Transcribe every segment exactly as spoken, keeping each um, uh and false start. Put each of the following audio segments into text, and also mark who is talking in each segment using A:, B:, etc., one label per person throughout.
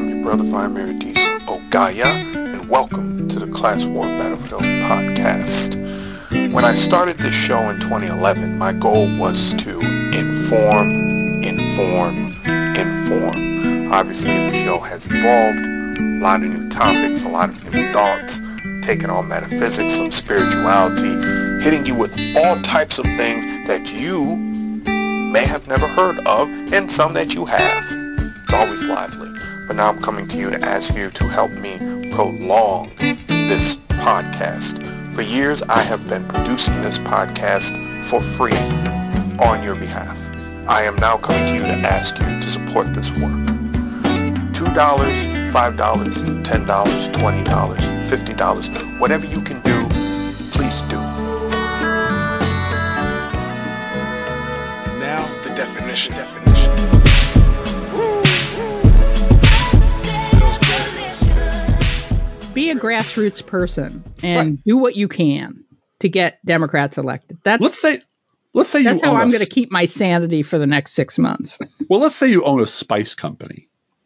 A: I'm your brother Vladimir Ogaya, and welcome to the Class War Battlefield podcast. When I started this show in twenty eleven, my goal was to inform, inform, inform. Obviously, the show has evolved, a lot of new topics, a lot of new thoughts, taking on metaphysics, some spirituality, hitting you with all types of things that you may have never heard of, and some that you have. It's always lively. But now I'm coming to you to ask you to help me prolong this podcast. For years, I have been producing this podcast for free on your behalf. I am now coming to you to ask you to support this work. two dollars, five dollars, ten dollars, twenty dollars, fifty dollars, whatever you can do, please do. And now, the definition, definition.
B: Be a grassroots person and
C: right.
B: do what you can to get Democrats elected. That's
C: let's say, let's say
B: that's
C: you
B: how
C: own
B: I'm
C: a,
B: going to keep my sanity for the next six months.
C: Well, let's say you own a spice company.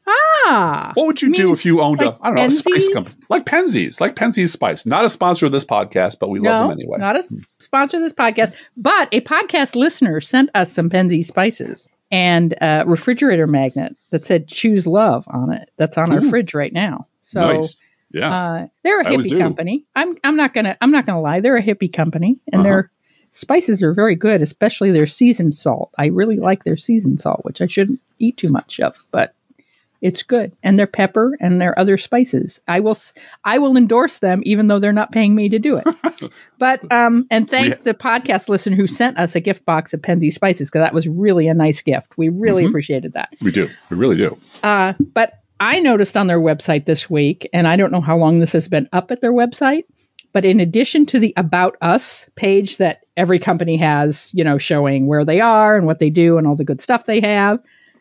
B: Ah,
C: What would you
B: mean,
C: do if you owned
B: like
C: a I don't know a spice
B: Penzies?
C: company like Penzies, like Penzies Spice? Not a sponsor of this podcast, but we
B: no,
C: love them anyway.
B: not a sponsor of this podcast, but a podcast listener sent us some Penzies spices and a refrigerator magnet that said "Choose Love" on it. That's on
C: Ooh.
B: our fridge right now. So.
C: Nice. Yeah,
B: Uh, they're a
C: I always
B: hippie
C: do.
B: company. I'm I'm not gonna I'm not gonna lie. They're a hippie company, and
C: Uh-huh.
B: their spices are very good, especially their seasoned salt. I really like their seasoned salt, which I shouldn't eat too much of, but it's good. And their pepper and their other spices. I will s- I will endorse them, even though they're not paying me to do it. But um, and thank
C: We-
B: the podcast listener who sent us a gift box of Penzi spices, because that was really a nice gift. We really
C: Mhm.
B: appreciated that.
C: we do. We really do.
B: Uh, but I noticed on their website this week, and I don't know how long this has been up at their website, but in addition to the About Us page that every company has, you know, showing where they are and what they do and all the good stuff they have,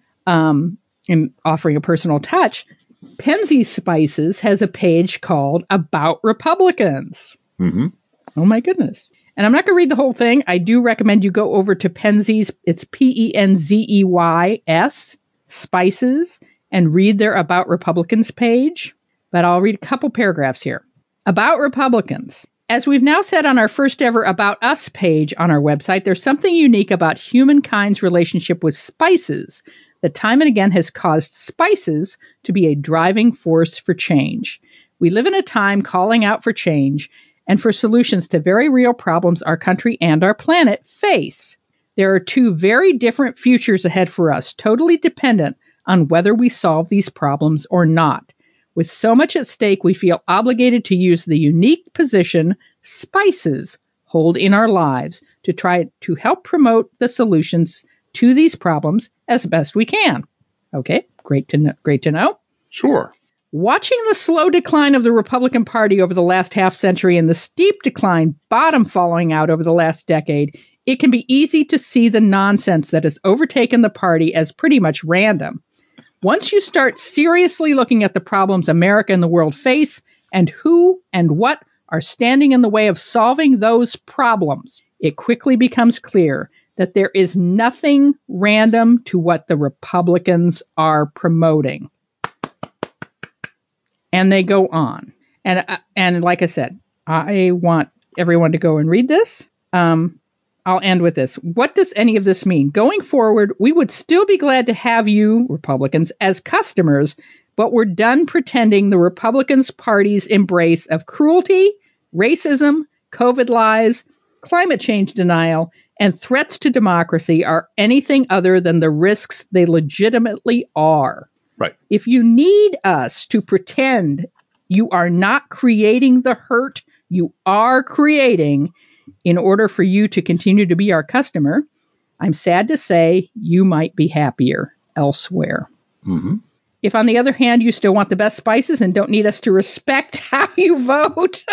B: um, and offering a personal touch, Penzi Spices has a page called About Republicans.
C: Mm-hmm.
B: Oh my goodness. And I'm not going to read the whole thing. I do recommend you go over to Penzi's, it's P E N Z E Y S, Spices, and read their About Republicans page. But I'll read a couple paragraphs here. About Republicans. As we've now said on our first ever About Us page on our website, there's something unique about humankind's relationship with spices that time and again has caused spices to be a driving force for change. We live in a time calling out for change and for solutions to very real problems our country and our planet face. There are two very different futures ahead for us, totally dependent on whether we solve these problems or not. With so much at stake, we feel obligated to use the unique position spices hold in our lives to try to help promote the solutions to these problems as best we can. Okay, great to know. Great to know.
C: Sure.
B: Watching the slow decline of the Republican Party over the last half century and the steep decline, bottom falling out over the last decade, it can be easy to see the nonsense that has overtaken the party as pretty much random. Once you start seriously looking at the problems America and the world face and who and what are standing in the way of solving those problems, it quickly becomes clear that there is nothing random to what the Republicans are promoting. And they go on. And uh, and like I said, I want everyone to go and read this. Um, I'll end with this. What does any of this mean? Going forward, we would still be glad to have you, Republicans, as customers, but we're done pretending the Republicans Party's embrace of cruelty, racism, COVID lies, climate change denial, and threats to democracy are anything other than the risks they legitimately are.
C: Right.
B: If you need us to pretend you are not creating the hurt you are creating in order for you to continue to be our customer, I'm sad to say you might be happier elsewhere.
C: Mm-hmm.
B: If, on the other hand, you still want the best spices and don't need us to respect how you vote,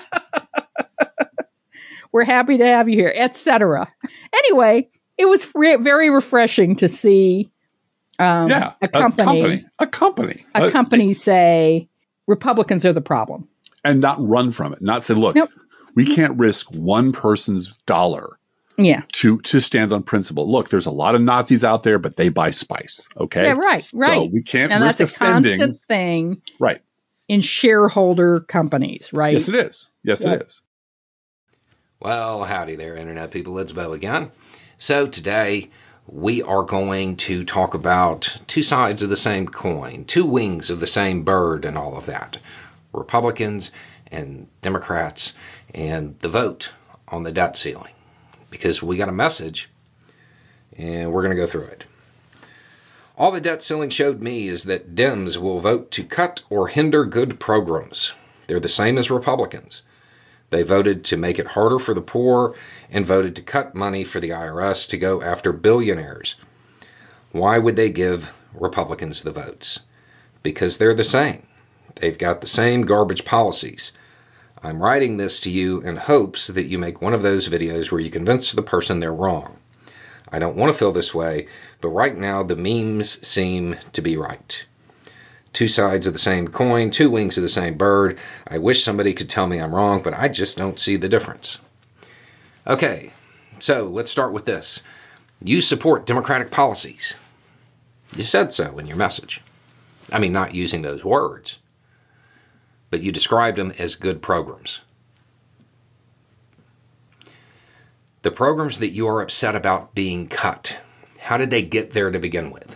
B: we're happy to have you here, et cetera. Anyway, it was re- very refreshing to see um,
C: yeah,
B: a company,
C: a company, a company,
B: a company say Republicans are the problem.
C: and not run from it. Not say, look,
B: Nope.
C: we can't risk one person's dollar
B: Yeah.
C: to to stand on principle. Look, there's a lot of Nazis out there, but they buy spice. Okay.
B: Yeah, right, right.
C: So we can't
B: and
C: risk
B: that's a
C: offending.
B: constant thing
C: Right.
B: in shareholder companies, right?
C: Yes, it is. Yes,
B: Yeah.
C: it is.
D: Well, howdy there, Internet people. It's Bo again. So today we are going to talk about two sides of the same coin, two wings of the same bird and all of that. Republicans and Democrats and the vote on the debt ceiling. Because we got a message and we're going to go through it. All the debt ceiling showed me is that Dems will vote to cut or hinder good programs. They're the same as Republicans. They voted to make it harder for the poor and voted to cut money for the I R S to go after billionaires. Why would they give Republicans the votes? Because they're the same. They've got the same garbage policies. I'm writing this to you in hopes that you make one of those videos where you convince the person they're wrong. I don't want to feel this way, but right now the memes seem to be right. Two sides of the same coin, two wings of the same bird. I wish somebody could tell me I'm wrong, but I just don't see the difference. Okay, so let's start with this. You support Democratic policies. You said so in your message. I mean, not using those words, but you described them as good programs. The programs that you are upset about being cut, how did they get there to begin with?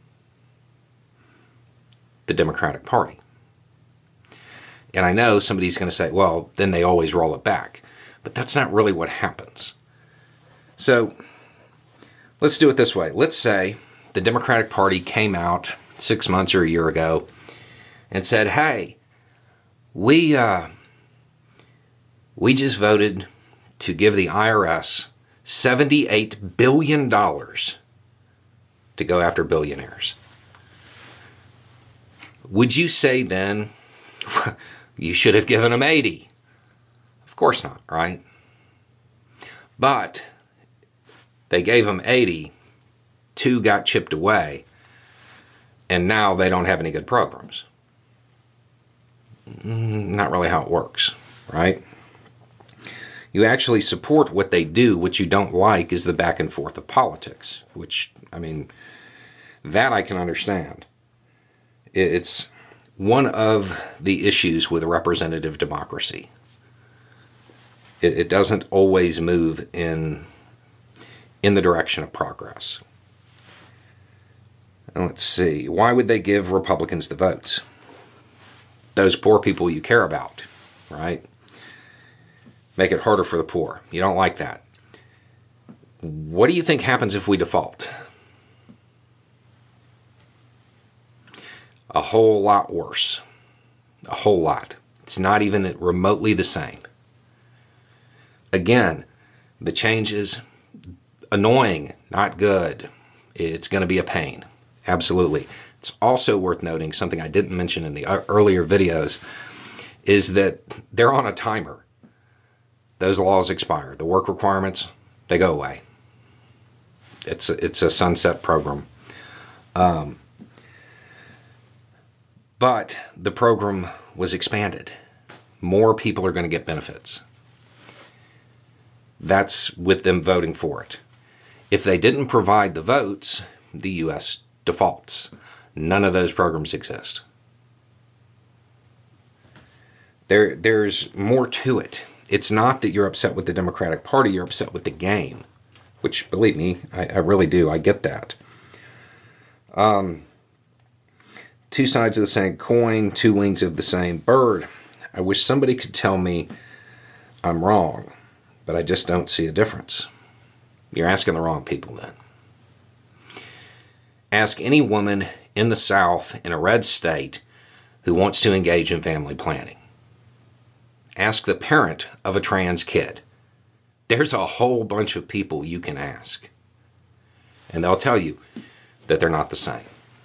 D: The Democratic Party. And I know somebody's going to say, well, then they always roll it back. But that's not really what happens. So let's do it this way. Let's say the Democratic Party came out six months or a year ago and said, hey, we uh, we just voted to give the I R S seventy-eight billion dollars to go after billionaires. Would you say then, you should have given them eighty? Of course not, right? But they gave them eighty, two got chipped away, and now they don't have any good programs. Not really how it works, right? You actually support what they do. What you don't like is the back and forth of politics, which, I mean, that I can understand. It's one of the issues with representative democracy. It, it doesn't always move in, in the direction of progress. And let's see. Why would they give Republicans the votes? Those poor people you care about, right? Make it harder for the poor. You don't like that. What do you think happens if we default? A whole lot worse. A whole lot. It's not even remotely the same. Again, the changes, annoying, not good. It's going to be a pain. Absolutely. It's also worth noting, something I didn't mention in the earlier videos, is that they're on a timer. Those laws expire. The work requirements, they go away. It's a, it's a sunset program. Um, but the program was expanded. More people are going to get benefits. That's with them voting for it. If they didn't provide the votes, the U S defaults. None of those programs exist. There, there's more to it. It's not that you're upset with the Democratic Party, you're upset with the game. Which, believe me, I, I really do. I get that. Um, two sides of the same coin, two wings of the same bird. I wish somebody could tell me I'm wrong, but I just don't see a difference. You're asking the wrong people then. Ask any woman in the South in a red state who wants to engage in family planning. Ask the parent of a trans kid. There's a whole bunch of people you can ask. And they'll tell you that they're not the same.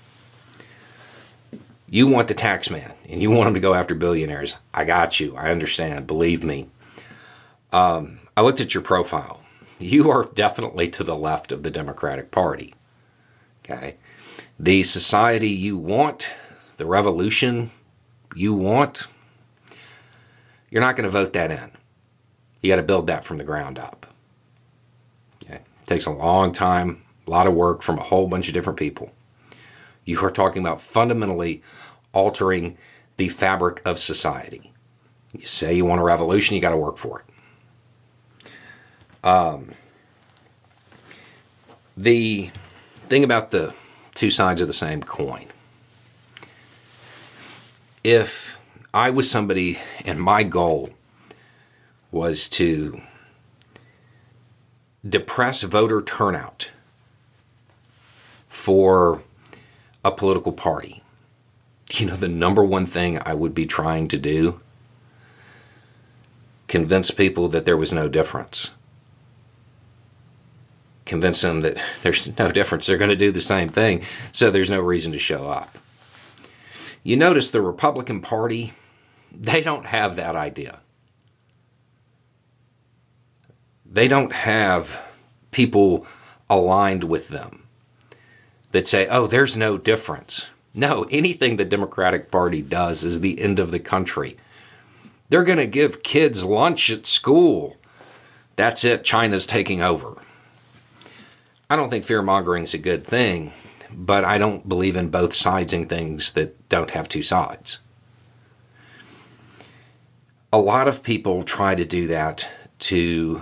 D: You want the tax man, and you want him to go after billionaires. I got you. I understand. Believe me. Um, I looked at your profile. You are definitely to the left of the Democratic Party. Okay? The society you want, the revolution you want, you're not going to vote that in. You got to build that from the ground up. It takes a long time, a lot of work from a whole bunch of different people. You are talking about fundamentally altering the fabric of society. You say you want a revolution, you got to work for it. Um, the thing about the two sides of the same coin. If I was somebody and my goal was to depress voter turnout for a political party, you know, the number one thing I would be trying to do, convince people that there was no difference. Convince them that there's no difference. They're going to do the same thing, so there's no reason to show up. You notice the Republican Party, they don't have that idea. They don't have people aligned with them that say, oh, there's no difference. No, anything the Democratic Party does is the end of the country. They're going to give kids lunch at school. That's it. China's taking over. I don't think fear-mongering is a good thing, but I don't believe in both sidesing things that don't have two sides. A lot of people try to do that to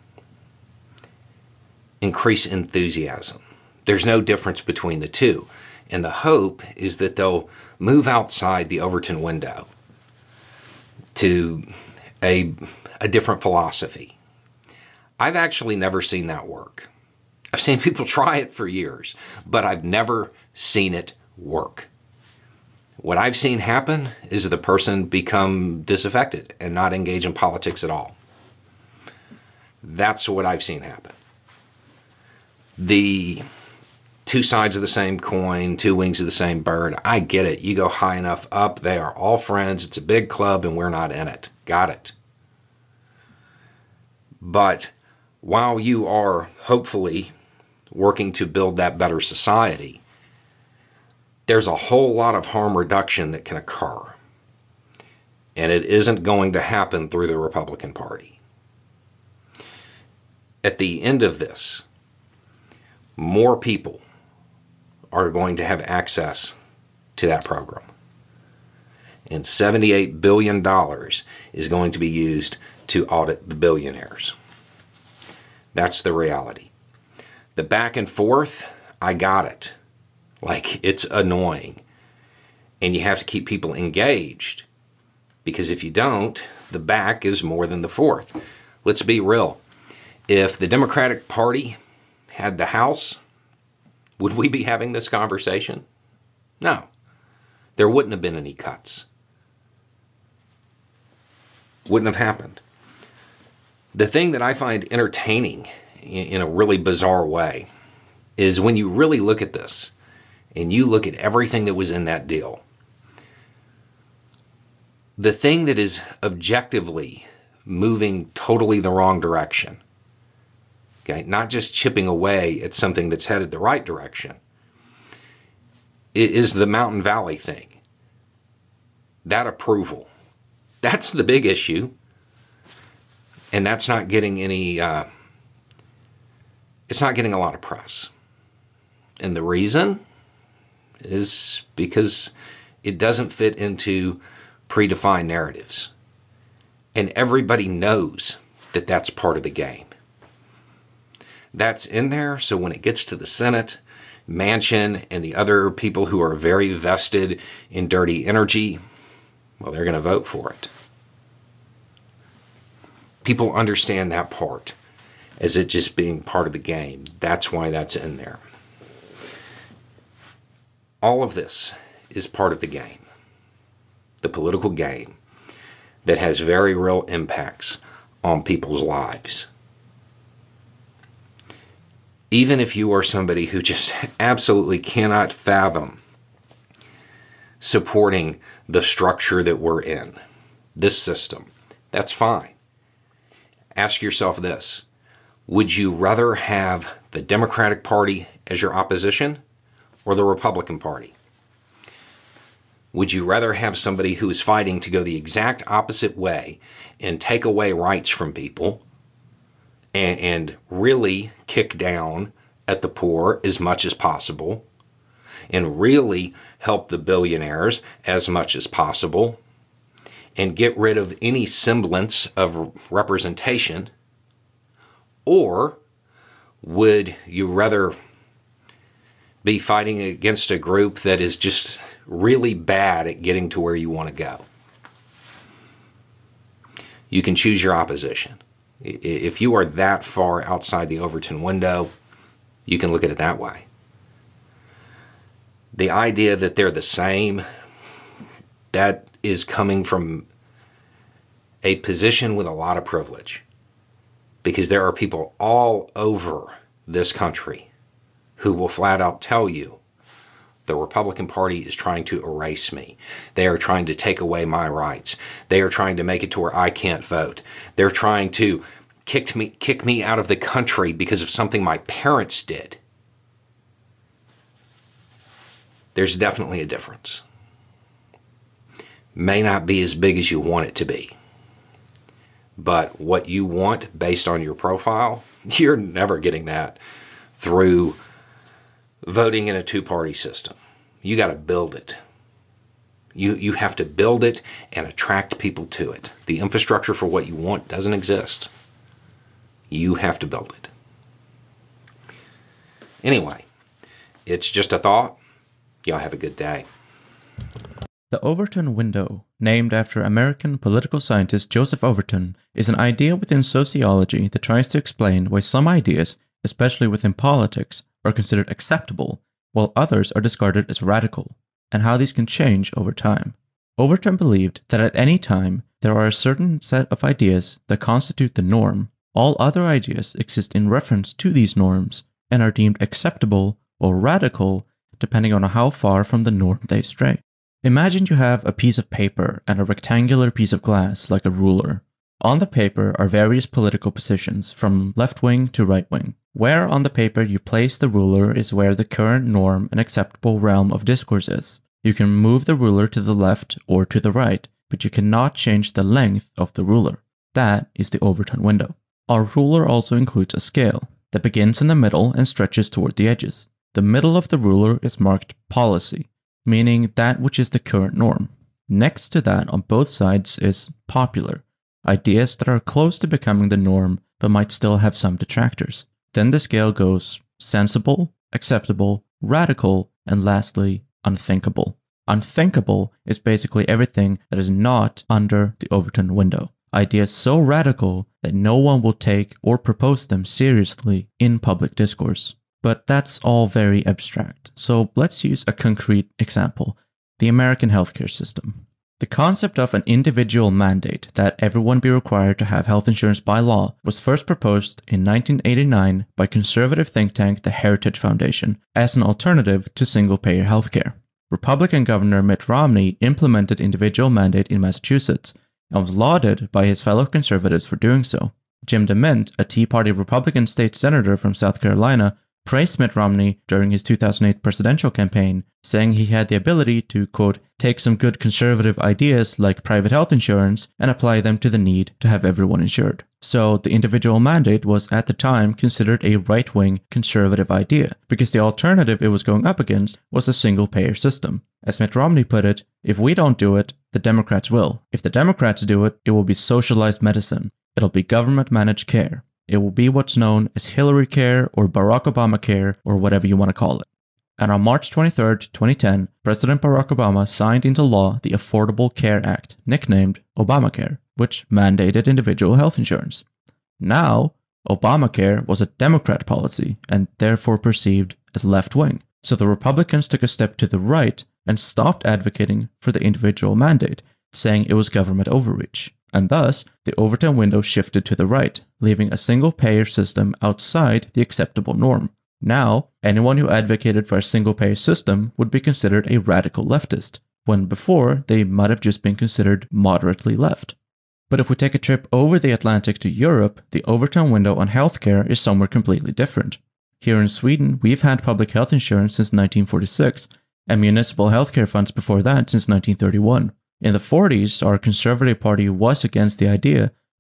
D: increase enthusiasm. There's no difference between the two. And the hope is that they'll move outside the Overton window to a, a different philosophy. I've actually never seen that work. I've seen people try it for years, but I've never seen it work. What I've seen happen is the person become disaffected and not engage in politics at all. That's what I've seen happen. The two sides of the same coin, two wings of the same bird, I get it. You go high enough up, they are all friends. It's a big club and we're not in it. Got it. But while you are hopefully working to build that better society, there's a whole lot of harm reduction that can occur. And it isn't going to happen through the Republican Party. At the end of this, more people are going to have access to that program. And seventy-eight billion dollars is going to be used to audit the billionaires. That's the reality. The back and forth, I got it. Like, it's annoying. And you have to keep people engaged. Because if you don't, the back is more than the forth. Let's be real. If the Democratic Party had the House, would we be having this conversation? No. There wouldn't have been any cuts. Wouldn't have happened. The thing that I find entertaining in a really bizarre way is when you really look at this and you look at everything that was in that deal, the thing that is objectively moving totally the wrong direction, okay, not just chipping away at something that's headed the right direction, it is the Mountain Valley thing. That approval. That's the big issue. And that's not getting any, uh, it's not getting a lot of press. And the reason is because it doesn't fit into predefined narratives. And everybody knows that that's part of the game. That's in there, so when it gets to the Senate, Manchin, and the other people who are very vested in dirty energy, well, they're going to vote for it. People understand that part as it just being part of the game. That's why that's in there. All of this is part of the game. The political game that has very real impacts on people's lives. Even if you are somebody who just absolutely cannot fathom supporting the structure that we're in, this system, that's fine. Ask yourself this: would you rather have the Democratic Party as your opposition or the Republican Party? Would you rather have somebody who is fighting to go the exact opposite way and take away rights from people and, and really kick down at the poor as much as possible, and really help the billionaires as much as possible, and get rid of any semblance of representation? Or would you rather be fighting against a group that is just really bad at getting to where you want to go? You can choose your opposition. If you are that far outside the Overton window, you can look at it that way. The idea that they're the same, that is coming from a position with a lot of privilege. Because there are people all over this country who will flat out tell you the Republican Party is trying to erase me. They are trying to take away my rights. They are trying to make it to where I can't vote. They're trying to kick me, kick me out of the country because of something my parents did. There's definitely a difference. May not be as big as you want it to be. But what you want based on your profile, you're never getting that through voting in a two-party system. You got to build it. You you have to build it and attract people to it. The infrastructure for what you want doesn't exist. You have to build it. Anyway, it's just a thought. Y'all have a good day.
E: The Overton window, named after American political scientist Joseph Overton, is an idea within sociology that tries to explain why some ideas, especially within politics, are considered acceptable, while others are discarded as radical, and how these can change over time. Overton believed that at any time there are a certain set of ideas that constitute the norm. All other ideas exist in reference to these norms and are deemed acceptable or radical depending on how far from the norm they stray. Imagine you have a piece of paper and a rectangular piece of glass like a ruler. On the paper are various political positions from left wing to right wing. Where on the paper you place the ruler is where the current norm and acceptable realm of discourse is. You can move the ruler to the left or to the right, but you cannot change the length of the ruler. That is the Overton window. Our ruler also includes a scale that begins in the middle and stretches toward the edges. The middle of the ruler is marked policy, meaning that which is the current norm. Next to that on both sides is popular, ideas that are close to becoming the norm but might still have some detractors. Then the scale goes sensible, acceptable, radical, and lastly, unthinkable. Unthinkable is basically everything that is not under the Overton window. Ideas so radical that no one will take or propose them seriously in public discourse. But that's all very abstract, so let's use a concrete example, the American healthcare system. The concept of an individual mandate that everyone be required to have health insurance by law was first proposed in nineteen eighty-nine by conservative think tank the Heritage Foundation as an alternative to single-payer healthcare. Republican Governor Mitt Romney implemented individual mandate in Massachusetts and was lauded by his fellow conservatives for doing so. Jim DeMint, a Tea Party Republican state senator from South Carolina, praised Mitt Romney during his two thousand eight presidential campaign, saying he had the ability to, quote, take some good conservative ideas like private health insurance and apply them to the need to have everyone insured. So the individual mandate was at the time considered a right-wing conservative idea, because the alternative it was going up against was a single-payer system. As Mitt Romney put it, if we don't do it, the Democrats will. If the Democrats do it, it will be socialized medicine. It'll be government-managed care. It will be what's known as Hillary Care or Barack Obama Care or whatever you want to call it. And on March twenty-third, twenty ten, President Barack Obama signed into law the Affordable Care Act, nicknamed Obamacare, which mandated individual health insurance. Now, Obamacare was a Democrat policy and therefore perceived as left-wing. So the Republicans took a step to the right and stopped advocating for the individual mandate, saying it was government overreach. And thus, the Overton window shifted to the right, leaving a single-payer system outside the acceptable norm. Now, anyone who advocated for a single-payer system would be considered a radical leftist, when before they might have just been considered moderately left. But if we take a trip over the Atlantic to Europe, the Overton window on healthcare is somewhere completely different. Here in Sweden, we've had public health insurance since nineteen forty-six, and municipal healthcare funds before that since nineteen thirty-one. In the forties, our Conservative Party was against the idea,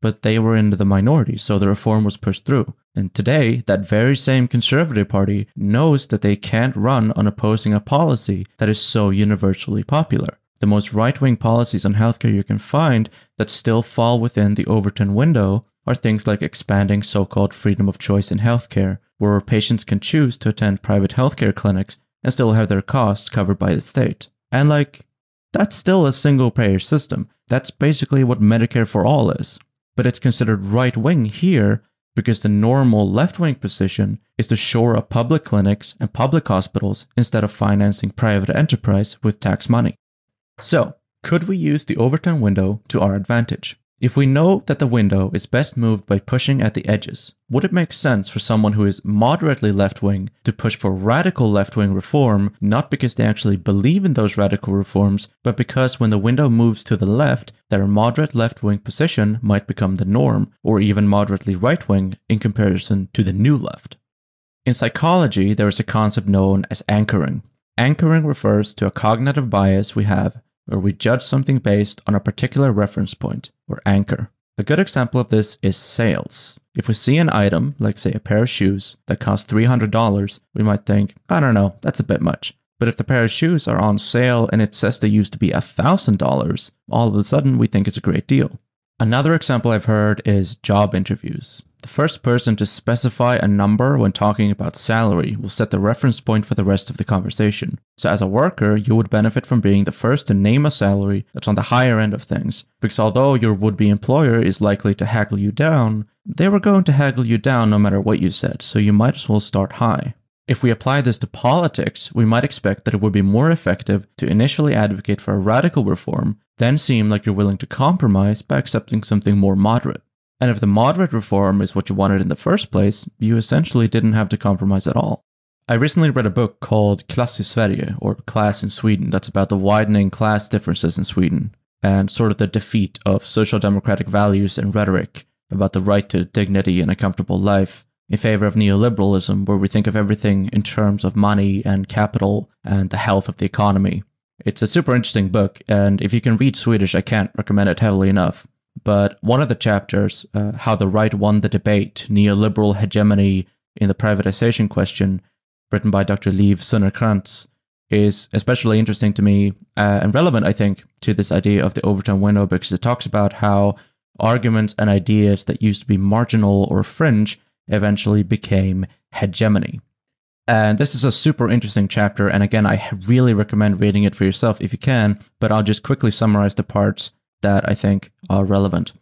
E: but they were in the minority, so the reform was pushed through. And today, that very same Conservative Party knows that they can't run on opposing a policy that is so universally popular. The most right-wing policies on healthcare you can find that still fall within the Overton window are things like expanding so-called freedom of choice in healthcare, where patients can choose to attend private healthcare clinics and still have their costs covered by the state. And like, that's still a single-payer system. That's basically what Medicare for All is. But it's considered right-wing here because the normal left-wing position is to shore up public clinics and public hospitals instead of financing private enterprise with tax money. So, could we use the Overton window to our advantage? If we know that the window is best moved by pushing at the edges, would it make sense for someone who is moderately left-wing to push for radical left-wing reform, not because they actually believe in those radical reforms, but because when the window moves to the left, their moderate left-wing position might become the norm, or even moderately right-wing in comparison to the new left? In psychology, there is a concept known as anchoring. Anchoring refers to a cognitive bias we have where we judge something based on a particular reference point, or anchor. A good example of this is sales. If we see an item, like say a pair of shoes, that costs three hundred dollars, we might think, I don't know, that's a bit much. But if the pair of shoes are on sale and it says they used to be one thousand dollars, all of a sudden we think it's a great deal. Another example I've heard is job interviews. The first person to specify a number when talking about salary will set the reference point for the rest of the conversation. So as a worker, you would benefit from being the first to name a salary that's on the higher end of things, because although your would-be employer is likely to haggle you down, they were going to haggle you down no matter what you said, so you might as well start high. If we apply this to politics, we might expect that it would be more effective to initially advocate for a radical reform, then seem like you're willing to compromise by accepting something more moderate. And if the moderate reform is what you wanted in the first place, you essentially didn't have to compromise at all. I recently read a book called Klass i Sverige, or Class in Sweden, that's about the widening class differences in Sweden, and sort of the defeat of social democratic values and rhetoric about the right to dignity and a comfortable life in favor of neoliberalism, where we think of everything in terms of money and capital and the health of the economy. It's a super interesting book, and if you can read Swedish, I can't recommend it heavily enough. But one of the chapters, uh, How the Right Won the Debate, Neoliberal Hegemony in the Privatization Question, written by Doctor Liv Sunnerkrantz, is especially interesting to me uh, and relevant, I think, to this idea of the Overton window, because it talks about how arguments and ideas that used to be marginal or fringe eventually became hegemony. And this is a super interesting chapter, and again, I really recommend reading it for yourself if you can, but I'll just quickly summarize the parts that I think are relevant.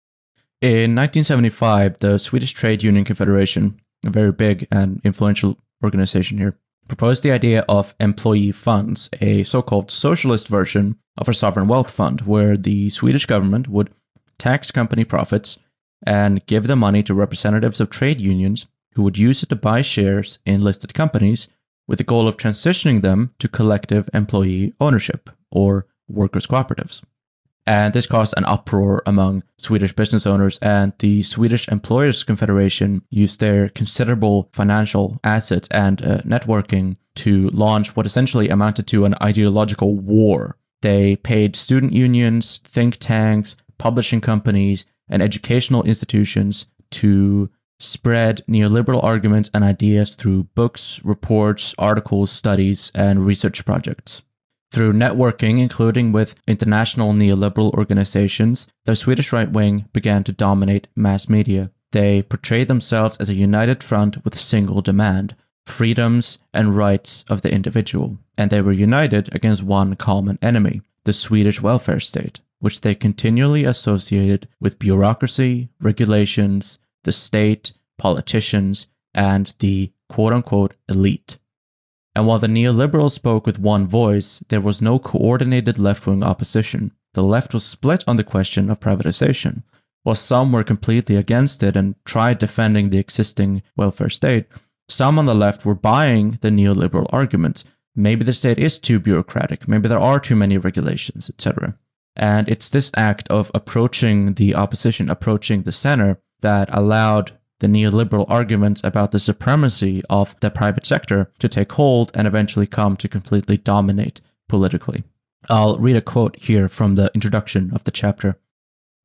E: In nineteen seventy-five, the Swedish Trade Union Confederation, a very big and influential organization here, proposed the idea of employee funds, a so-called socialist version of a sovereign wealth fund, where the Swedish government would tax company profits and give the money to representatives of trade unions who would use it to buy shares in listed companies with the goal of transitioning them to collective employee ownership, or workers' cooperatives. And this caused an uproar among Swedish business owners, and the Swedish Employers Confederation used their considerable financial assets and uh, networking to launch what essentially amounted to an ideological war. They paid student unions, think tanks, publishing companies, and educational institutions to spread neoliberal arguments and ideas through books, reports, articles, studies, and research projects. Through networking, including with international neoliberal organizations, the Swedish right wing began to dominate mass media. They portrayed themselves as a united front with a single demand: freedoms and rights of the individual. And they were united against one common enemy, the Swedish welfare state, which they continually associated with bureaucracy, regulations, the state, politicians, and the quote-unquote elite. And while the neoliberals spoke with one voice, there was no coordinated left-wing opposition. The left was split on the question of privatization. While some were completely against it and tried defending the existing welfare state, some on the left were buying the neoliberal arguments. Maybe the state is too bureaucratic, maybe there are too many regulations, et cetera. And it's this act of approaching the opposition, approaching the center, that allowed the neoliberal arguments about the supremacy of the private sector to take hold and eventually come to completely dominate politically. I'll read a quote here from the introduction of the chapter.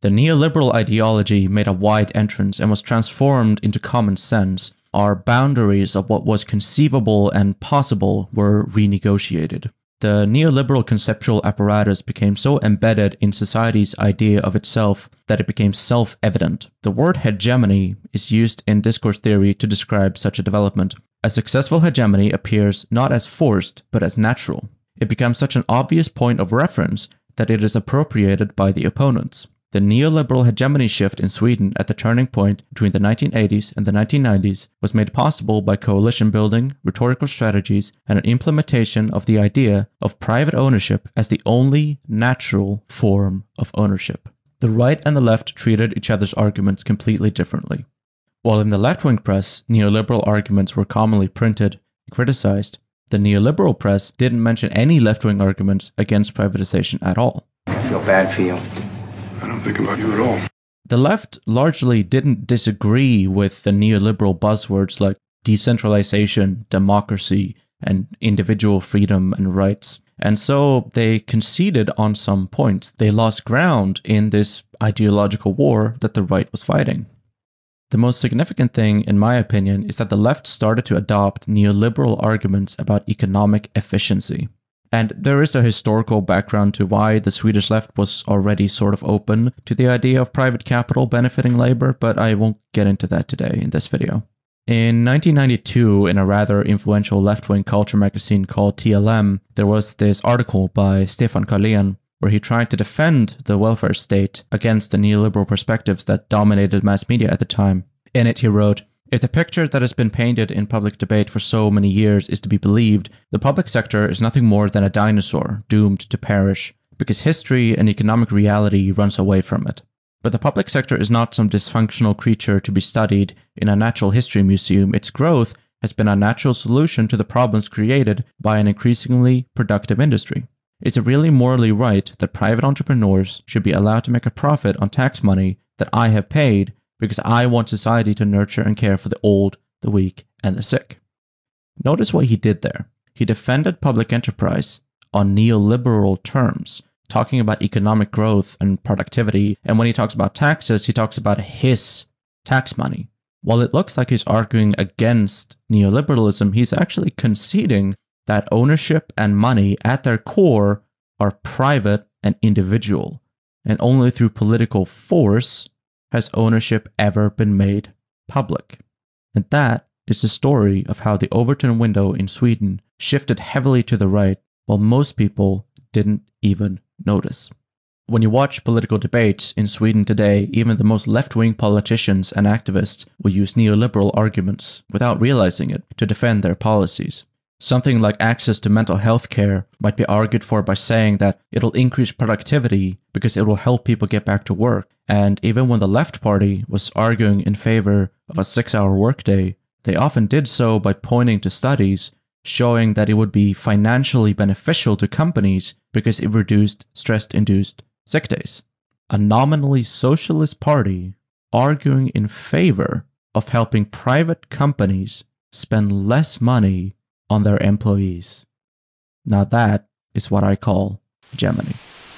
E: The neoliberal ideology made a wide entrance and was transformed into common sense. Our boundaries of what was conceivable and possible were renegotiated. The neoliberal conceptual apparatus became so embedded in society's idea of itself that it became self-evident. The word hegemony is used in discourse theory to describe such a development. A successful hegemony appears not as forced, but as natural. It becomes such an obvious point of reference that it is appropriated by the opponents. The neoliberal hegemony shift in Sweden at the turning point between the nineteen eighties and the nineteen nineties was made possible by coalition building, rhetorical strategies, and an implementation of the idea of private ownership as the only natural form of ownership. The right and the left treated each other's arguments completely differently. While in the left-wing press, neoliberal arguments were commonly printed and criticized, the neoliberal press didn't mention any left-wing arguments against privatization at all.
F: I feel bad for you.
G: I don't think about you at all.
E: The left largely didn't disagree with the neoliberal buzzwords like decentralization, democracy, and individual freedom and rights. And so they conceded on some points. They lost ground in this ideological war that the right was fighting. The most significant thing, in my opinion, is that the left started to adopt neoliberal arguments about economic efficiency. And there is a historical background to why the Swedish left was already sort of open to the idea of private capital benefiting labor, but I won't get into that today in this video. In nineteen ninety-two, in a rather influential left-wing culture magazine called T L M, there was this article by Stefan Karlén where he tried to defend the welfare state against the neoliberal perspectives that dominated mass media at the time. In it, he wrote, "If the picture that has been painted in public debate for so many years is to be believed, the public sector is nothing more than a dinosaur doomed to perish, because history and economic reality runs away from it. But the public sector is not some dysfunctional creature to be studied in a natural history museum. Its growth has been a natural solution to the problems created by an increasingly productive industry. Is it really morally right that private entrepreneurs should be allowed to make a profit on tax money that I have paid because I want society to nurture and care for the old, the weak, and the sick?" Notice what he did there. He defended public enterprise on neoliberal terms, talking about economic growth and productivity, and when he talks about taxes, he talks about his tax money. While it looks like he's arguing against neoliberalism, he's actually conceding that ownership and money at their core are private and individual, and only through political force has ownership ever been made public. And that is the story of how the Overton window in Sweden shifted heavily to the right, while most people didn't even notice. When you watch political debates in Sweden today, even the most left-wing politicians and activists will use neoliberal arguments, without realizing it, to defend their policies. Something like access to mental health care might be argued for by saying that it'll increase productivity because it will help people get back to work. And even when the left party was arguing in favor of a six-hour workday, they often did so by pointing to studies showing that it would be financially beneficial to companies because it reduced stress-induced sick days. A nominally socialist party arguing in favor of helping private companies spend less money on their employees. Now that is what I call hegemony.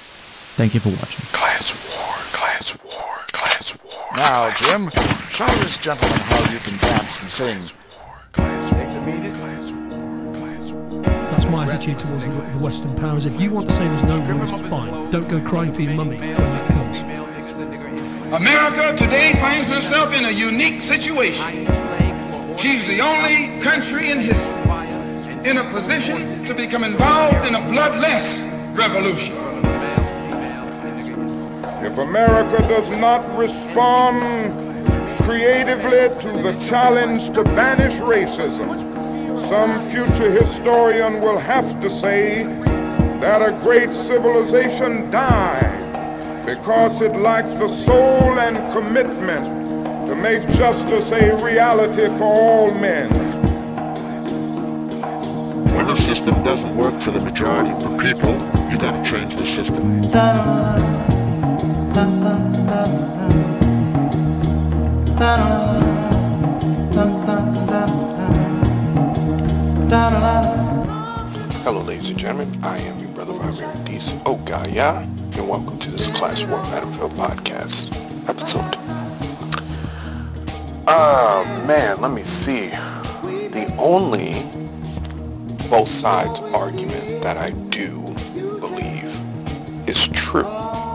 E: Thank you for watching.
A: Class war, class war, class war.
H: Now, Jim, show this gentleman how you can dance and sing.
I: That's my attitude towards the, the Western powers. If you want to say there's no rules, fine. Don't go crying for your mummy when that comes.
J: America today finds herself in a unique situation. She's the only country in history in a position to become involved in a bloodless revolution.
G: If America does not respond creatively to the challenge to banish racism, some future historian will have to say that a great civilization died because it lacked the soul and commitment to make justice a reality for all men.
K: When the system doesn't work for the majority of the people, you gotta change the system.
A: Hello, ladies and gentlemen. I am your brother Ramir Dees Ogaya, and welcome to this Class War Battlefield Podcast episode. Ah, uh, man, let me see. The only both sides argument that I do believe is true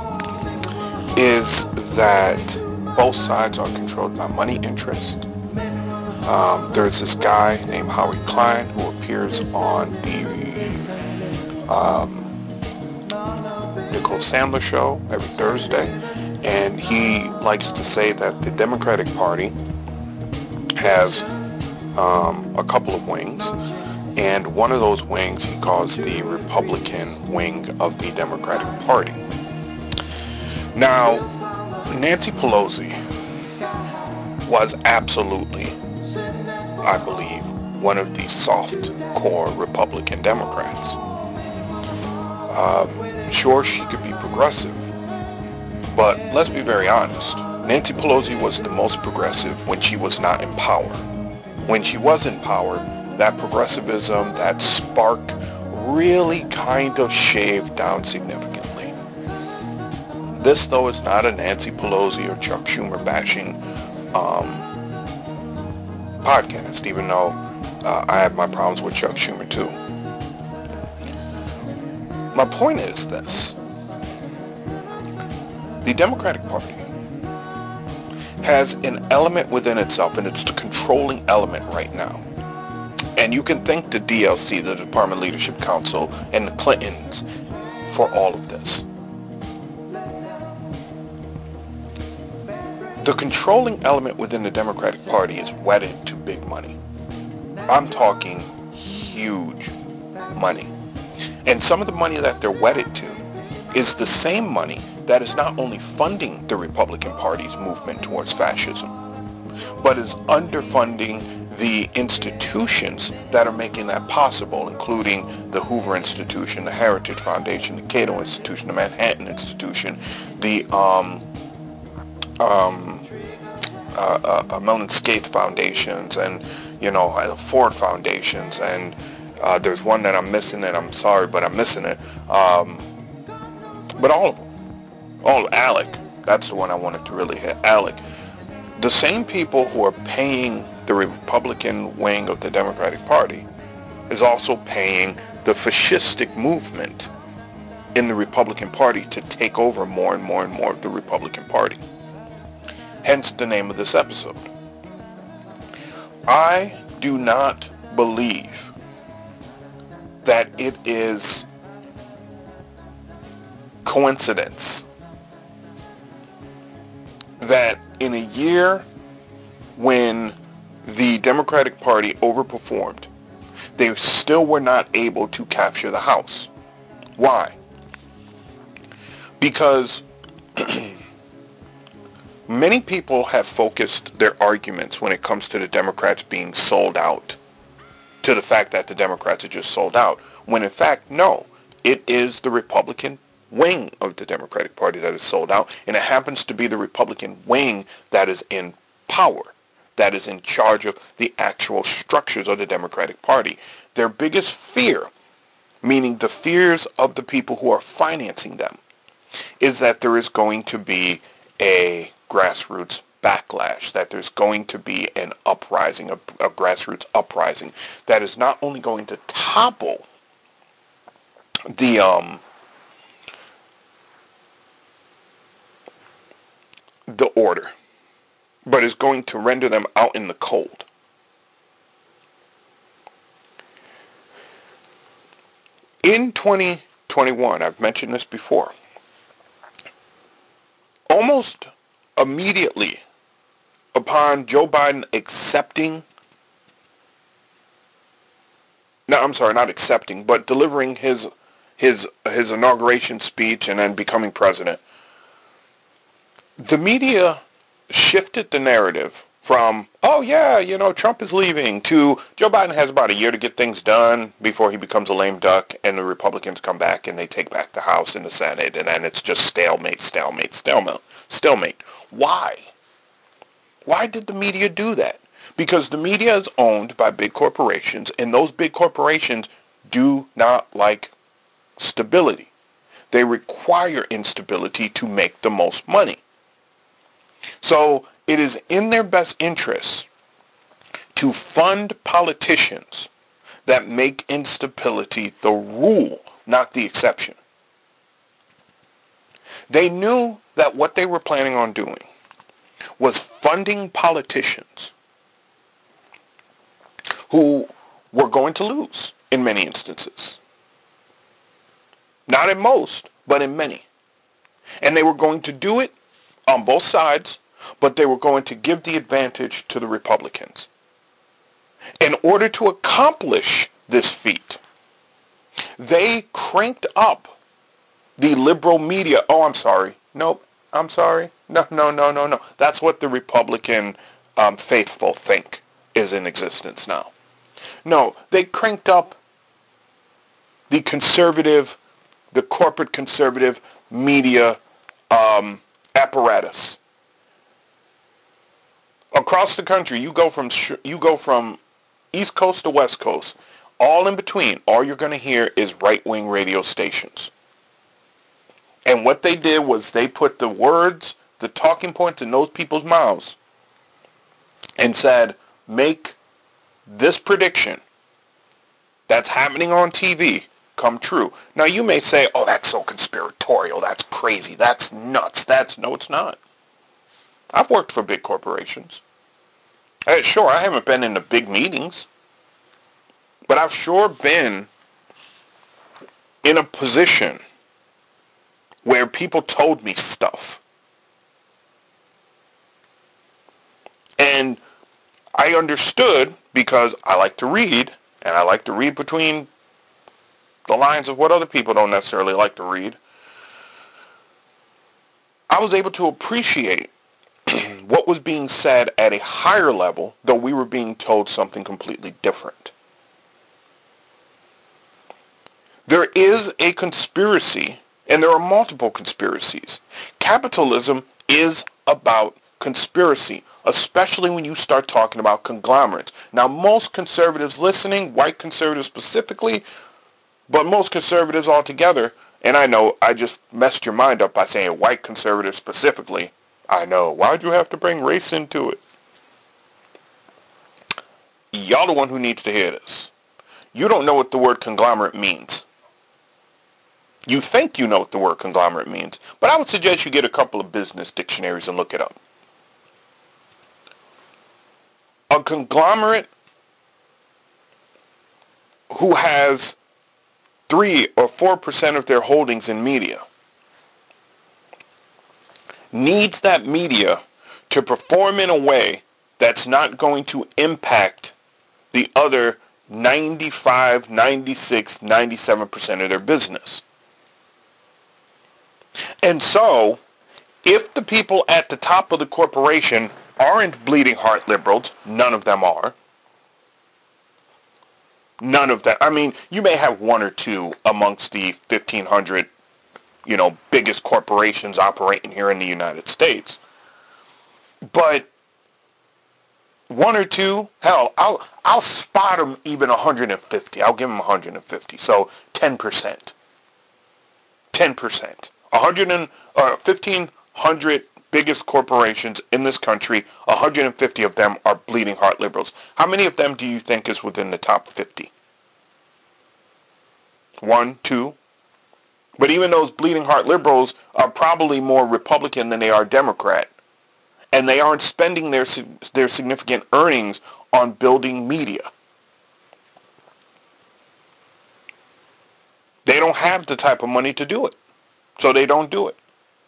A: is that both sides are controlled by money interest. Um, there's this guy named Howie Klein who appears on the um, Nicole Sandler show every Thursday, and he likes to say that the Democratic Party has um, a couple of wings, and one of those wings he calls the Republican wing of the Democratic Party. Now, Nancy Pelosi was absolutely, I believe, one of the soft-core Republican Democrats. Um, sure, she could be progressive, but let's be very honest. Nancy Pelosi was the most progressive when she was not in power. When she was in power, that progressivism, that spark, really kind of shaved down significantly. This, though, is not a Nancy Pelosi or Chuck Schumer bashing um, podcast, even though uh, I have my problems with Chuck Schumer too. My point is this. The Democratic Party has an element within itself, and it's the controlling element right now. And you can thank the D L C, the Department Leadership Council, and the Clintons for all of this. The controlling element within the Democratic Party is wedded to big money. I'm talking huge money. And some of the money that they're wedded to is the same money that is not only funding the Republican Party's movement towards fascism, but is underfunding the institutions that are making that possible, including the Hoover Institution, the Heritage Foundation, the Cato Institution, the Manhattan Institution, the um, um, uh, uh, Mellon Scaife Foundations, and, you know, the Ford Foundations, and uh, there's one that I'm missing, and I'm sorry, but I'm missing it. Um, but all of them. Oh, ALEC. That's the one I wanted to really hit. ALEC. The same people who are paying the Republican wing of the Democratic Party is also paying the fascistic movement in the Republican Party to take over more and more and more of the Republican Party. Hence the name of this episode. I do not believe that it is coincidence that in a year when the Democratic Party overperformed, they still were not able to capture the House. Why? Because many people have focused their arguments when it comes to the Democrats being sold out to the fact that the Democrats are just sold out, when in fact, no, it is the Republican wing of the Democratic Party that is sold out, and it happens to be the Republican wing that is in power, that is in charge of the actual structures of the Democratic Party. Their biggest fear, meaning the fears of the people who are financing them, is that there is going to be a grassroots backlash, that there's going to be an uprising, a, a grassroots uprising, that is not only going to topple the um the order, but is going to render them out in the cold. In twenty twenty-one, I've mentioned this before, almost immediately upon Joe Biden accepting, no, I'm sorry, not accepting, but delivering his his his inauguration speech and then becoming president, the media shifted the narrative from, oh yeah, you know, Trump is leaving, to Joe Biden has about a year to get things done before he becomes a lame duck and the Republicans come back and they take back the House and the Senate, and then it's just stalemate, stalemate, stalemate, stalemate. Why? Why did the media do that? Because the media is owned by big corporations, and those big corporations do not like stability. They require instability to make the most money. So it is in their best interest to fund politicians that make instability the rule, not the exception. They knew that what they were planning on doing was funding politicians who were going to lose in many instances. Not in most, but in many. And they were going to do it on both sides, but they were going to give the advantage to the Republicans. In order to accomplish this feat, they cranked up the liberal media. Oh, I'm sorry. Nope. I'm sorry. No, no, no, no, no. That's what the Republican um, faithful think is in existence now. No, they cranked up the conservative, the corporate conservative media um, apparatus. Across the country, you go from you go from East Coast to West Coast. All in between, all you're going to hear is right-wing radio stations. And what they did was they put the words, the talking points in those people's mouths and said, make this prediction that's happening on T V come true. Now, you may say, oh, that's so conspiratorial. That's crazy. That's nuts. That's no, it's not. I've worked for big corporations. Uh, sure, I haven't been in the big meetings, but I've sure been in a position where people told me stuff. And I understood because I like to read, and I like to read between the lines of what other people don't necessarily like to read. I was able to appreciate what was being said at a higher level, though we were being told something completely different. There is a conspiracy, and there are multiple conspiracies. Capitalism is about conspiracy, especially when you start talking about conglomerates. Now, most conservatives listening, white conservatives specifically, but most conservatives altogether, and I know I just messed your mind up by saying white conservatives specifically. I know. Why'd you have to bring race into it? Y'all the one who needs to hear this. You don't know what the word conglomerate means. You think you know what the word conglomerate means, but I would suggest you get a couple of business dictionaries and look it up. A conglomerate who has three or four percent of their holdings in media needs that media to perform in a way that's not going to impact the other ninety-five, ninety-six, ninety-seven percent of their business. And so, if the people at the top of the corporation aren't bleeding heart liberals, none of them are. None of them. I mean, you may have one or two amongst the fifteen hundred you know, biggest corporations operating here in the United States. But one or two, hell, I'll I'll spot them even one hundred fifty. I'll give them one hundred fifty. So ten percent. ten percent. one hundred and, or fifteen hundred biggest corporations in this country, one hundred fifty of them are bleeding heart liberals. How many of them do you think is within the top fifty? One, two? But even those bleeding heart liberals are probably more Republican than they are Democrat. And they aren't spending their their significant earnings on building media. They don't have the type of money to do it. So they don't do it.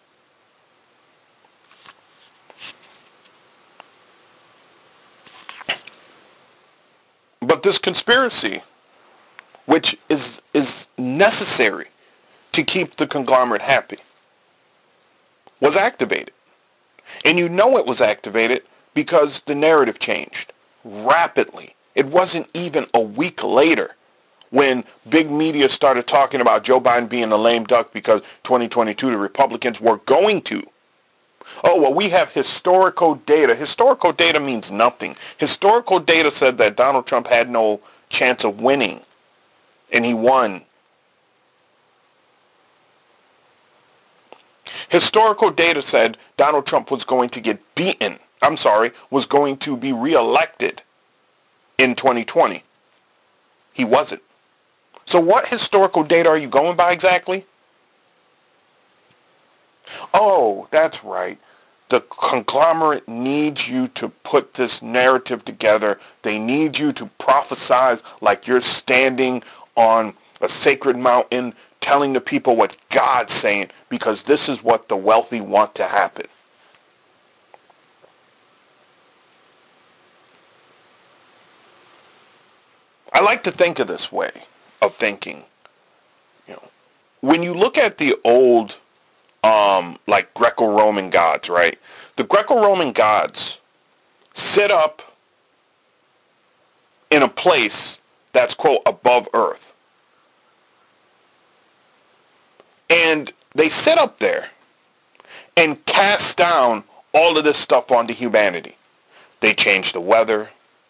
A: But this conspiracy, which is is necessary to keep the conglomerate happy, was activated. And you know it was activated because the narrative changed rapidly. It wasn't even a week later when big media started talking about Joe Biden being a lame duck because twenty twenty-two the Republicans were going to. Oh, well, we have historical data. Historical data means nothing. Historical data said that Donald Trump had no chance of winning, and he won. Historical data said Donald Trump was going to get beaten. I'm sorry, was going to be reelected in twenty twenty. He wasn't. So what historical data are you going by exactly? Oh, that's right. The conglomerate needs you to put this narrative together. They need you to prophesize like you're standing on a sacred mountain telling the people what God's saying, because this is what the wealthy want to happen. I like to think of this way of thinking. You know, when you look at the old, um, like Greco-Roman gods, right? The Greco-Roman gods sit up in a place that's, quote, above earth. And they sit up there and cast down all of this stuff onto humanity. They change the weather.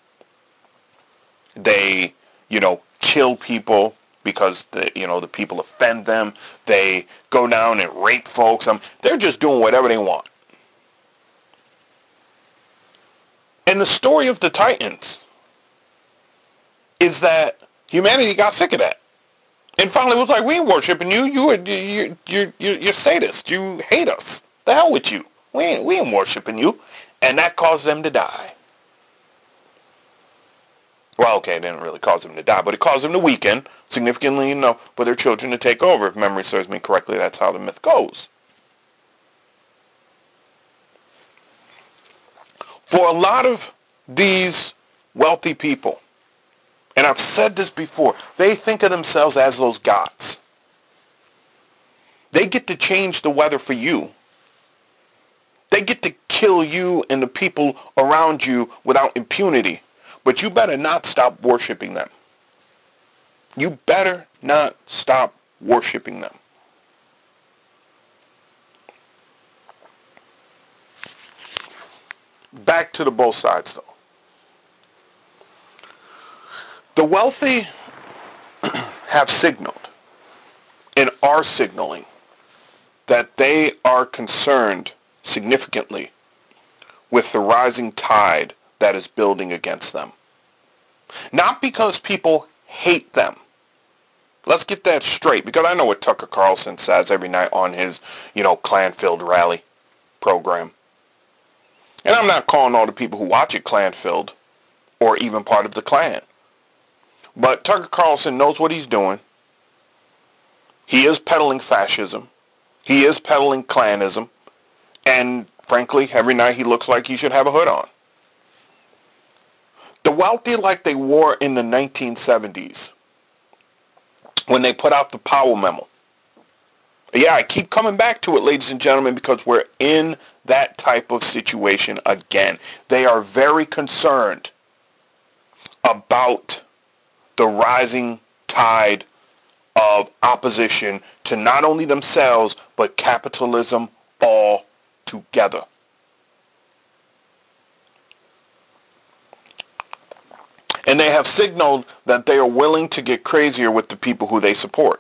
A: They, you know, kill people because, the, you know, the people offend them. They go down and rape folks. Um, they're just doing whatever they want. And the story of the Titans is that humanity got sick of that. And finally was like, we ain't worshiping you. You are, you, you, you, you're sadists. You hate us. The hell with you. We ain't, we ain't worshiping you. And that caused them to die. Well, okay, it didn't really cause them to die, but it caused them to weaken significantly enough for their children to take over. If memory serves me correctly, that's how the myth goes. For a lot of these wealthy people, and I've said this before, they think of themselves as those gods. They get to change the weather for you. They get to kill you and the people around you without impunity. But you better not stop worshiping them. You better not stop worshiping them. Back to the both sides, though. The wealthy have signaled and are signaling that they are concerned significantly with the rising tide that is building against them. Not because people hate them. Let's get that straight, because I know what Tucker Carlson says every night on his, you know, Clanfield rally program. And I'm not calling all the people who watch it Clanfield or even part of the Klan. But Tucker Carlson knows what he's doing. He is peddling fascism. He is peddling Klanism. And frankly, every night he looks like he should have a hood on. The wealthy, like they wore in the nineteen seventies, when they put out the Powell Memo. Yeah, I keep coming back to it, ladies and gentlemen, because we're in that type of situation again. They are very concerned about the rising tide of opposition to not only themselves, but capitalism all together. And they have signaled that they are willing to get crazier with the people who they support.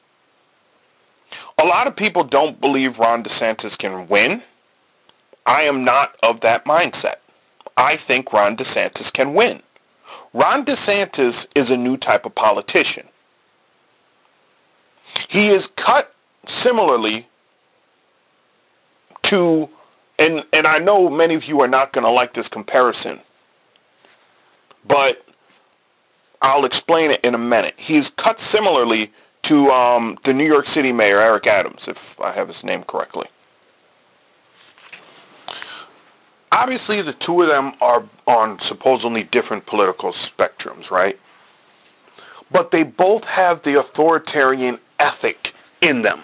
A: A lot of people don't believe Ron DeSantis can win. I am not of that mindset. I think Ron DeSantis can win. Ron DeSantis is a new type of politician. He is cut similarly to, and, and I know many of you are not going to like this comparison, but I'll explain it in a minute. He's cut similarly to um, the New York City mayor, Eric Adams, if I have his name correctly. Obviously, the two of them are on supposedly different political spectrums, right? But they both have the authoritarian ethic in them.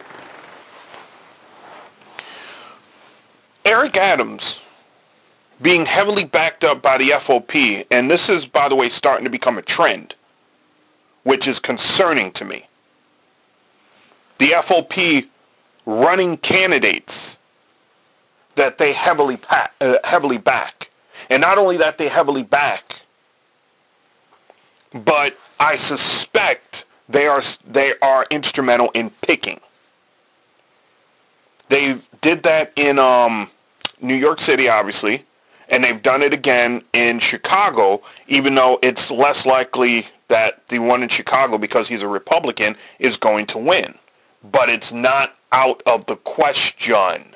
A: Eric Adams, being heavily backed up by the F O P, and this is, by the way, starting to become a trend, which is concerning to me. The F O P running candidates that they heavily pa- uh, heavily back. And not only that they heavily back, but I suspect they are they are instrumental in picking. They did that in um, New York City, obviously, and they've done it again in Chicago, even though it's less likely that the one in Chicago, because he's a Republican, is going to win. But it's not out of the question.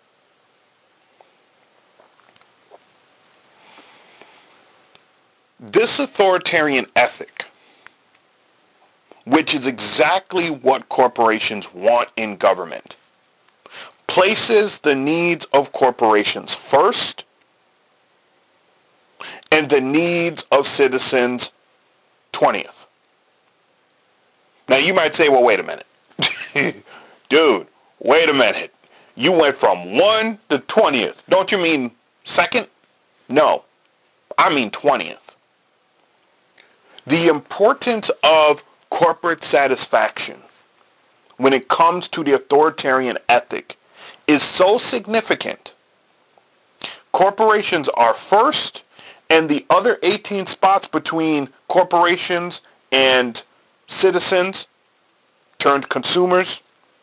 A: This authoritarian ethic, which is exactly what corporations want in government, places the needs of corporations first and the needs of citizens twentieth. Now you might say, well, wait a minute. Dude, wait a minute. You went from one to twentieth. Don't you mean second? No, I mean twentieth. The importance of corporate satisfaction when it comes to the authoritarian ethic is so significant. Corporations are first, and the other eighteen spots between corporations and citizens turned consumers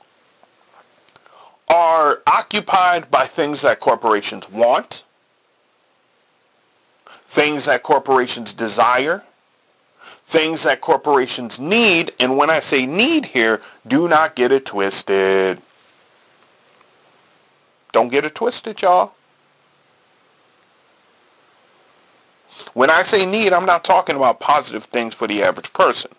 A: are occupied by things that corporations want, things that corporations desire, things that corporations need. And when I say need here, do not get it twisted. Don't get it twisted, y'all. When I say need, I'm not talking about positive things for the average person.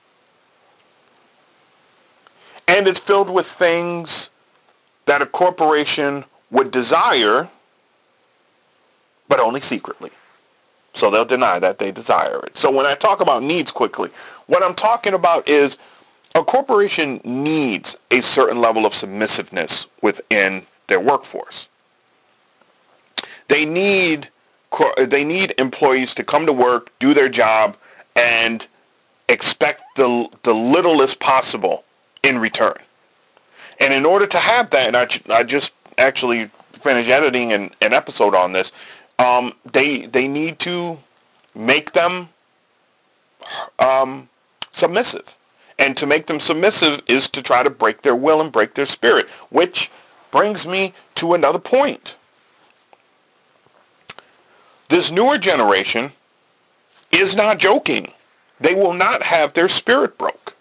A: And it's filled with things that a corporation would desire, but only secretly. So they'll deny that they desire it. So when I talk about needs quickly, what I'm talking about is a corporation needs a certain level of submissiveness within their workforce. They need they need employees to come to work, do their job, and expect the the littlest possible in return. And in order to have that, and I, I just actually finished editing an, an episode on this, um, they they need to make them um, submissive. And to make them submissive is to try to break their will and break their spirit, which brings me to another point. This newer generation is not joking. They will not have their spirit broke.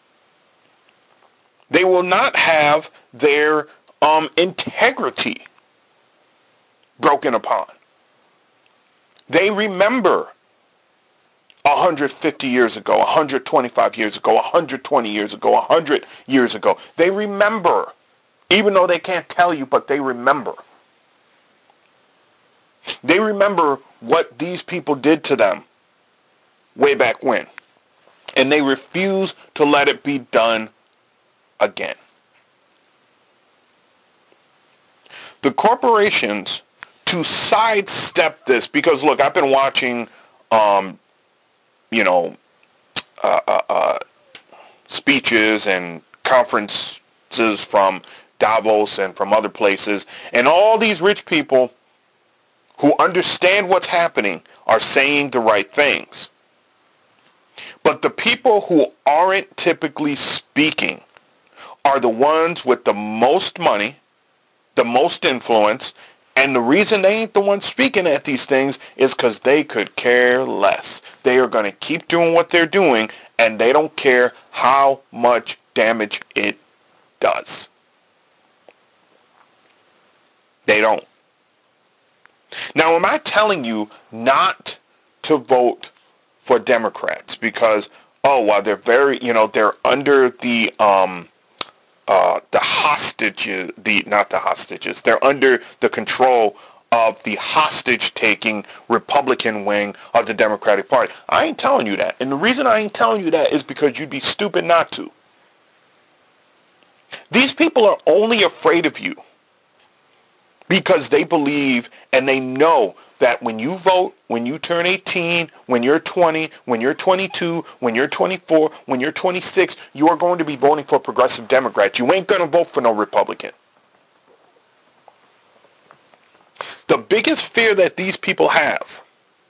A: They will not have their um, integrity broken upon. They remember one hundred fifty years ago, one hundred twenty-five years ago, one hundred twenty years ago, one hundred years ago. They remember, even though they can't tell you, but they remember. They remember what these people did to them way back when. And they refuse to let it be done again. The corporations, to sidestep this, because look, I've been watching, um, you know, uh, uh, uh, speeches and conferences from Davos and from other places, and all these rich people who understand what's happening are saying the right things. But the people who aren't typically speaking are the ones with the most money, the most influence, and the reason they ain't the ones speaking at these things is because they could care less. They are going to keep doing what they're doing, and they don't care how much damage it does. They don't. Now, am I telling you not to vote for Democrats because, oh, well, they're very, you know, they're under the, um, uh, the hostages, the, not the hostages, they're under the control of the hostage-taking Republican wing of the Democratic Party. I ain't telling you that. And the reason I ain't telling you that is because you'd be stupid not to. These people are only afraid of you because they believe and they know that when you vote, when you turn eighteen, when you're twenty, when you're twenty-two, when you're twenty-four, when you're twenty-six, you are going to be voting for progressive Democrats. You ain't going to vote for no Republican. The biggest fear that these people have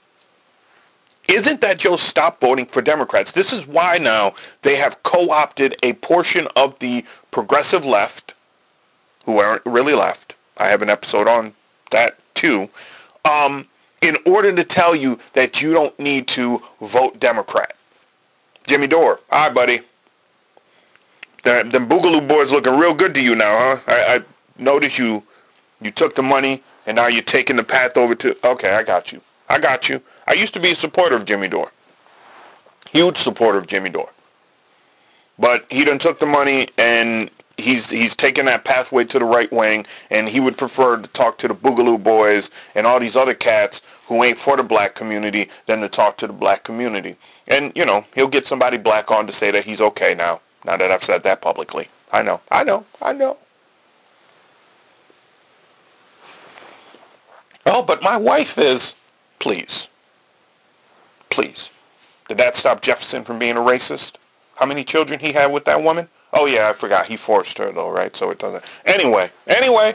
A: isn't that you'll stop voting for Democrats. This is why now they have co-opted a portion of the progressive left who aren't really left. I have an episode on that too. Um, in order to tell you that you don't need to vote Democrat. Jimmy Dore, hi, buddy. Them, them Boogaloo boys looking real good to you now, huh? I, I noticed you, you took the money, and now you're taking the path over to... Okay, I got you. I got you. I used to be a supporter of Jimmy Dore. Huge supporter of Jimmy Dore. But he done took the money, and he's he's taken that pathway to the right wing, and he would prefer to talk to the Boogaloo boys and all these other cats who ain't for the black community than to talk to the black community. And, you know, he'll get somebody black on to say that he's okay now, now that I've said that publicly. I know, I know, I know. Oh, but my wife is, please, please. Did that stop Jefferson from being a racist? How many children he had with that woman? Oh, yeah, I forgot. He forced her, though, right? So it doesn't. Anyway, anyway.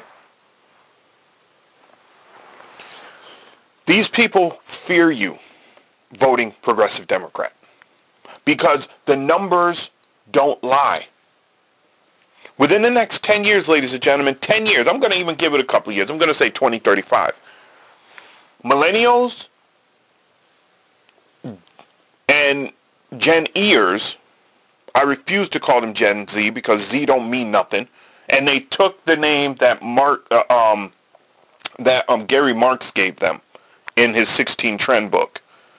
A: These people fear you voting progressive Democrat because the numbers don't lie. Within the next ten years, ladies and gentlemen, ten years, I'm going to even give it a couple of years. I'm going to say twenty thirty-five. Millennials and Gen Eers, I refuse to call them Gen Z because Z don't mean nothing, and they took the name that Mark, uh, um, that um Gary Marx gave them in his sixteen Trend book,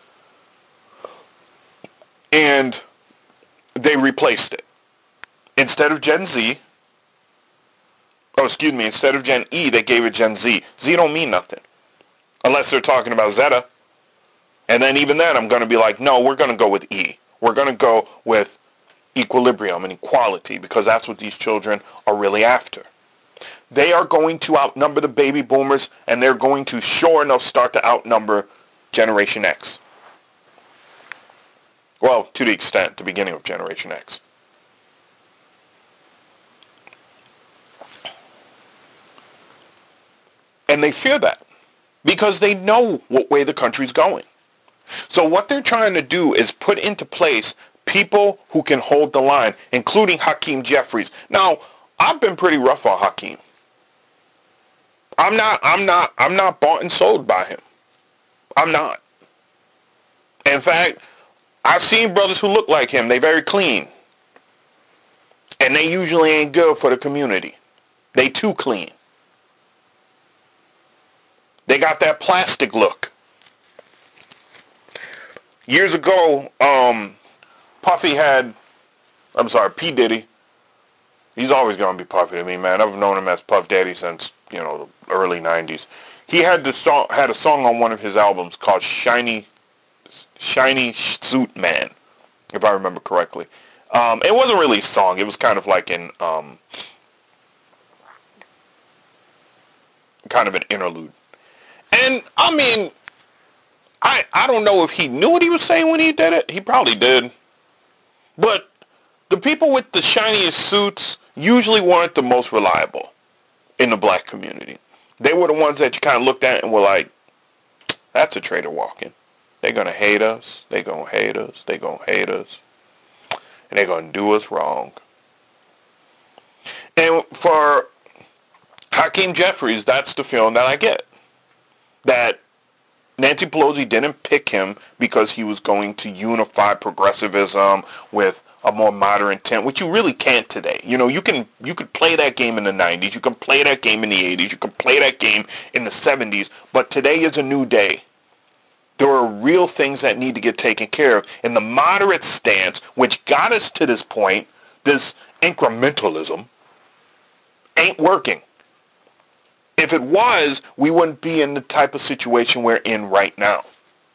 A: and they replaced it. Instead of Gen Z, oh excuse me, instead of Gen E, they gave it Gen Z. Z don't mean nothing, unless they're talking about Zeta, and then even then, I'm going to be like, no, we're going to go with E. We're going to go with equilibrium and equality because that's what these children are really after. They are going to outnumber the baby boomers, and they're going to sure enough start to outnumber Generation X. Well, to the extent, the beginning of Generation X. And they fear that because they know what way the country's going. So what they're trying to do is put into place people who can hold the line, including Hakeem Jeffries. Now, I've been pretty rough on Hakeem. I'm not, I'm not, I'm not bought and sold by him. I'm not. In fact, I've seen brothers who look like him. They're very clean. And they usually ain't good for the community. They too clean. They got that plastic look. Years ago, um, Puffy had, I'm sorry, P. Diddy. He's always going to be Puffy to me, man. I've known him as Puff Daddy since, you know, the early nineties. He had this song, had a song on one of his albums called Shiny, Shiny Suit Man, if I remember correctly. Um, it wasn't really a song. It was kind of like an, um, kind of an interlude. And, I mean, I, I don't know if he knew what he was saying when he did it. He probably did. But the people with the shiniest suits usually weren't the most reliable in the black community. They were the ones that you kind of looked at and were like, that's a traitor walking. They're going to hate us. They're going to hate us. They're going to hate us. And they're going to do us wrong. And for Hakeem Jeffries, that's the feeling that I get. That Nancy Pelosi didn't pick him because he was going to unify progressivism with a more modern intent, which you really can't today. You know, you can you could play that game in the nineties, you can play that game in the eighties, you can play that game in the seventies, but today is a new day. There are real things that need to get taken care of. And the moderate stance, which got us to this point, this incrementalism, ain't working. If it was, we wouldn't be in the type of situation we're in right now.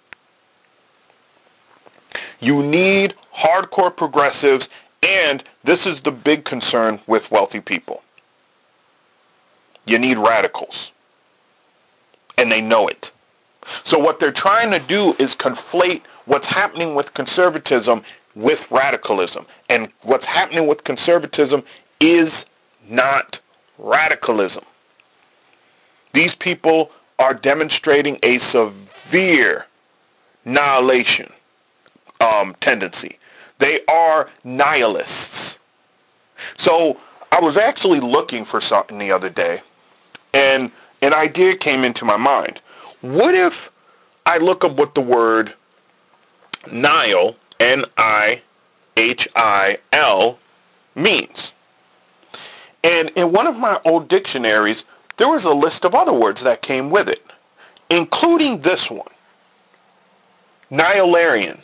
A: You need hardcore progressives, and this is the big concern with wealthy people. You need radicals. And they know it. So what they're trying to do is conflate what's happening with conservatism with radicalism. And what's happening with conservatism is not radicalism. These people are demonstrating a severe annihilation um, tendency. They are nihilists. So I was actually looking for something the other day, and an idea came into my mind. What if I look up what the word Nihil, N I H I L, means? And in one of my old dictionaries, there was a list of other words that came with it, including this one, Nihilarian.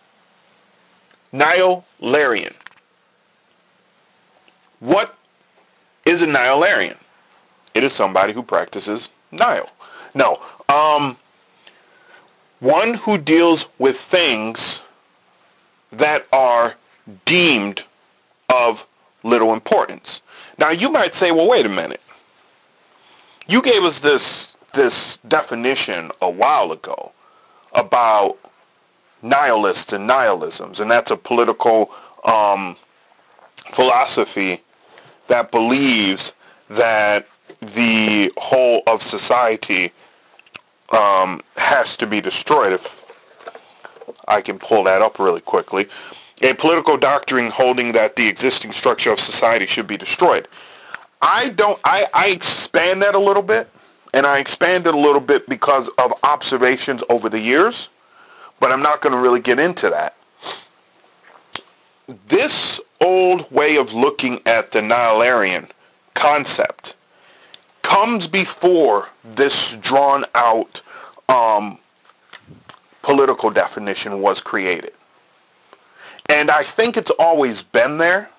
A: Nihilarian. What is a Nihilarian? It is somebody who practices nihil. No, um, one who deals with things that are deemed of little importance. Now you might say, well, wait a minute. You gave us this this definition a while ago about nihilists and nihilisms, and that's a political um, philosophy that believes that the whole of society um, has to be destroyed. If I can pull that up really quickly. A political doctrine holding that the existing structure of society should be destroyed. I don't, I, I expand that a little bit, and I expand it a little bit because of observations over the years, but I'm not going to really get into that. This old way of looking at the Nihilarian concept comes before this drawn out um, political definition was created. And I think it's always been there.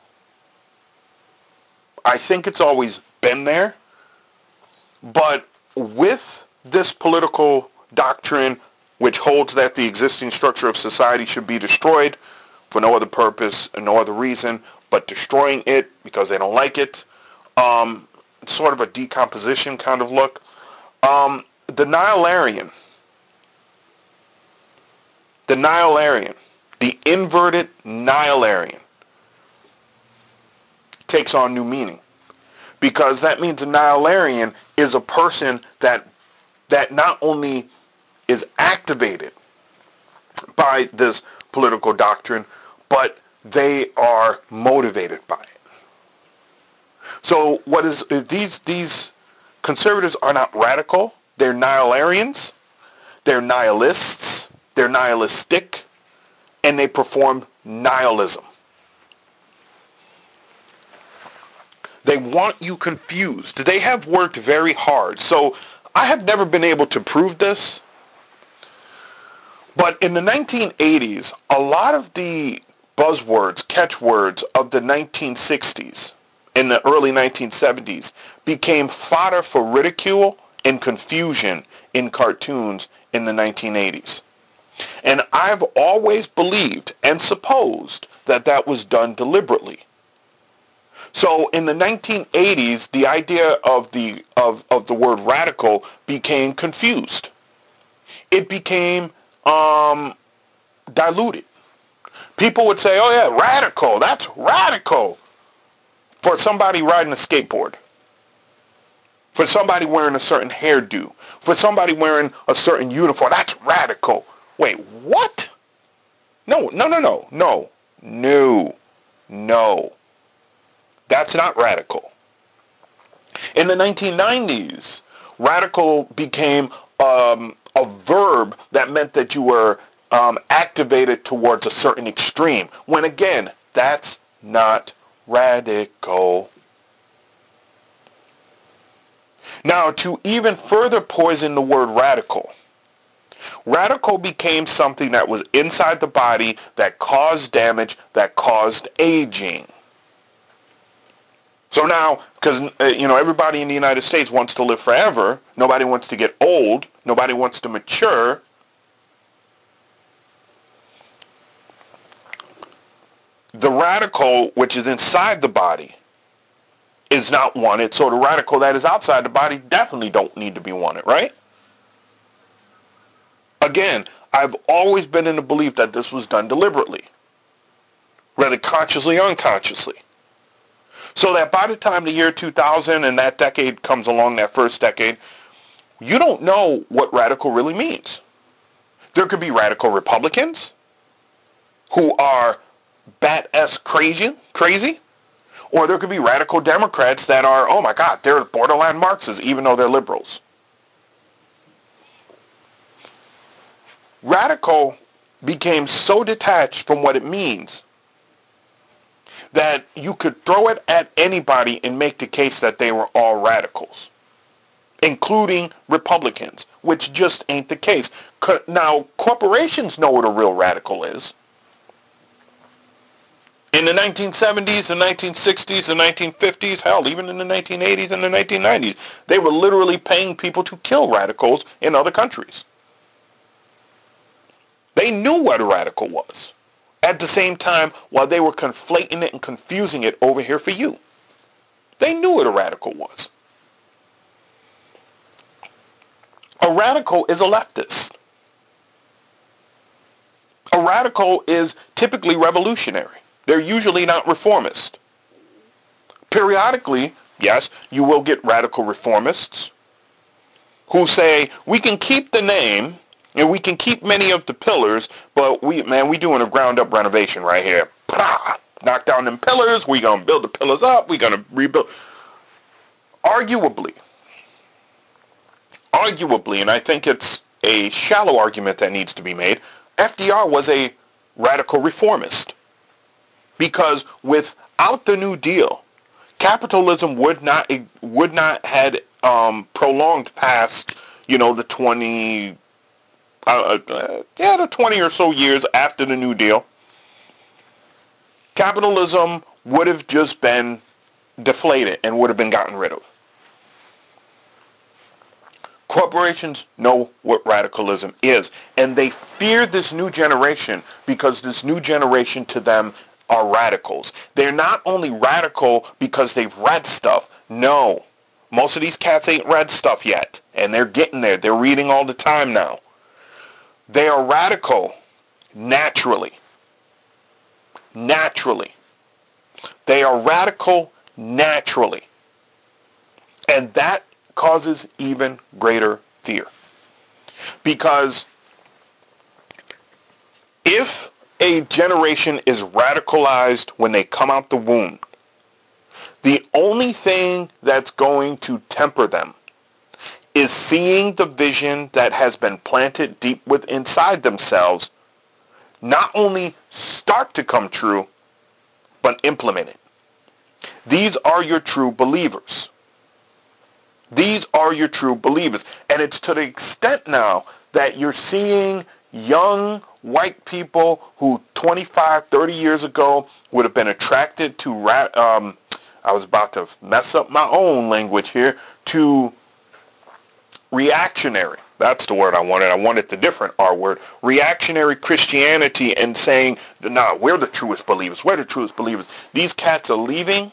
A: I think it's always been there. But with this political doctrine, which holds that the existing structure of society should be destroyed for no other purpose and no other reason but destroying it because they don't like it, um, it's sort of a decomposition kind of look. Um, the Nihilarian, the Nihilarian, the inverted Nihilarian takes on new meaning, because that means a Nihilarian is a person that that not only is activated by this political doctrine, but they are motivated by it. So what is these these conservatives are not radical, they're Nihilarians, they're nihilists, they're nihilistic, and they perform nihilism. They want you confused. They have worked very hard. So I have never been able to prove this, but in the nineteen eighties, a lot of the buzzwords, catchwords of the nineteen sixties and the early nineteen seventies became fodder for ridicule and confusion in cartoons in the nineteen eighties. And I've always believed and supposed that that was done deliberately. So in the nineteen eighties, the idea of the of, of the word radical became confused. It became um, diluted. People would say, oh yeah, radical, that's radical. For somebody riding a skateboard. For somebody wearing a certain hairdo. For somebody wearing a certain uniform, that's radical. Wait, what? No, no, no, no, no, no, no. That's not radical. In the nineteen nineties, radical became um, a verb that meant that you were um, activated towards a certain extreme. When again, that's not radical. Now, to even further poison the word radical, radical became something that was inside the body that caused damage, that caused aging. So now, because, uh, you know, everybody in the United States wants to live forever, nobody wants to get old, nobody wants to mature, the radical, which is inside the body, is not wanted, so the radical that is outside the body definitely don't need to be wanted, right? Again, I've always been in the belief that this was done deliberately, whether consciously or unconsciously. So that by the time the year two thousand and that decade comes along, that first decade, you don't know what radical really means. There could be radical Republicans who are bat-ass crazy, crazy, Or there could be radical Democrats that are, oh my God, they're borderline Marxists, even though they're liberals. Radical became so detached from what it means that you could throw it at anybody and make the case that they were all radicals, including Republicans, which just ain't the case. Now, corporations know what a real radical is. In the nineteen seventies, the nineteen sixties, the nineteen fifties, hell, even in the nineteen eighties and the nineteen nineties, they were literally paying people to kill radicals in other countries. They knew what a radical was. At the same time, while they were conflating it and confusing it over here for you. They knew what a radical was. A radical is a leftist. A radical is typically revolutionary. They're usually not reformist. Periodically, yes, you will get radical reformists who say, we can keep the name and we can keep many of the pillars, but we, man, we doing a ground-up renovation right here. Pah! Knock down them pillars. We're going to build the pillars up. We're going to rebuild. Arguably, arguably, and I think it's a shallow argument that needs to be made, F D R was a radical reformist. Because without the New Deal, capitalism would not would not had um, prolonged past, you know, the twenty, uh, uh, yeah, the twenty or so years after the New Deal. Capitalism would have just been deflated and would have been gotten rid of. Corporations know what radicalism is, and they fear this new generation because this new generation to them are radicals. They're not only radical because they've read stuff. No. Most of these cats ain't read stuff yet, and they're getting there. They're reading all the time now. They are radical naturally. Naturally. They are radical naturally. And that causes even greater fear. Because if a generation is radicalized when they come out the womb, the only thing that's going to temper them is seeing the vision that has been planted deep within inside themselves not only start to come true, but implement it. These are your true believers. These are your true believers. And it's to the extent now that you're seeing young white people who twenty-five, thirty years ago would have been attracted to, um, I was about to mess up my own language here, to reactionary. That's the word I wanted. I wanted the different R word. Reactionary Christianity, and saying, nah, we're the truest believers. We're the truest believers. These cats are leaving,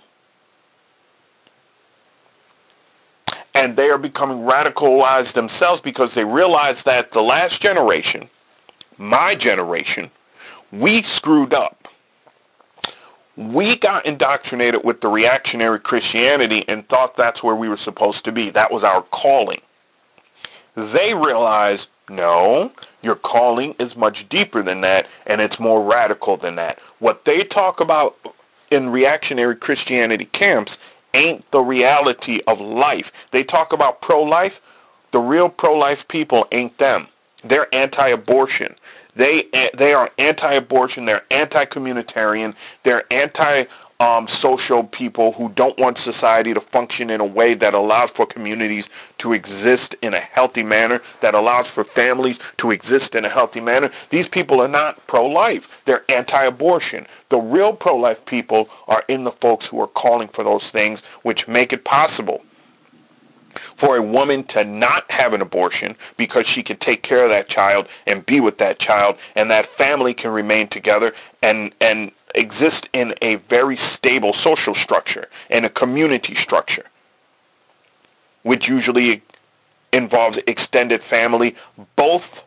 A: and they are becoming radicalized themselves because they realize that the last generation, my generation, we screwed up. We got indoctrinated with the reactionary Christianity and thought that's where we were supposed to be. That was our calling. They realize, no, your calling is much deeper than that, and it's more radical than that. What they talk about in reactionary Christianity camps ain't the reality of life. They talk about pro-life. The real pro-life people ain't them. They're anti-abortion. They they are anti-abortion. They're anti-communitarian. They're anti-social um, people who don't want society to function in a way that allows for communities to exist in a healthy manner, that allows for families to exist in a healthy manner. These people are not pro-life. They're anti-abortion. The real pro-life people are in the folks who are calling for those things, which make it possible for a woman to not have an abortion because she can take care of that child and be with that child, and that family can remain together and and exist in a very stable social structure and a community structure, which usually involves extended family, both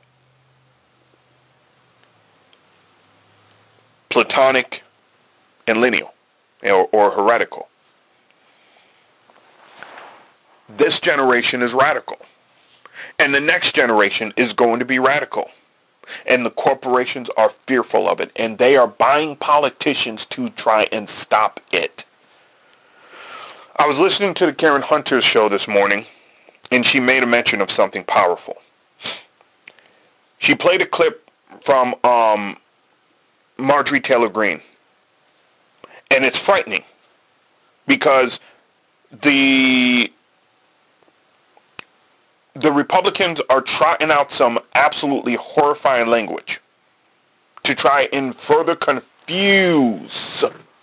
A: platonic and lineal, or, or heretical. This generation is radical. And the next generation is going to be radical. And the corporations are fearful of it. And they are buying politicians to try and stop it. I was listening to the Karen Hunter's show this morning, and she made a mention of something powerful. She played a clip from um, Marjorie Taylor Greene, and it's frightening because the the Republicans are trotting out some absolutely horrifying language to try and further confuse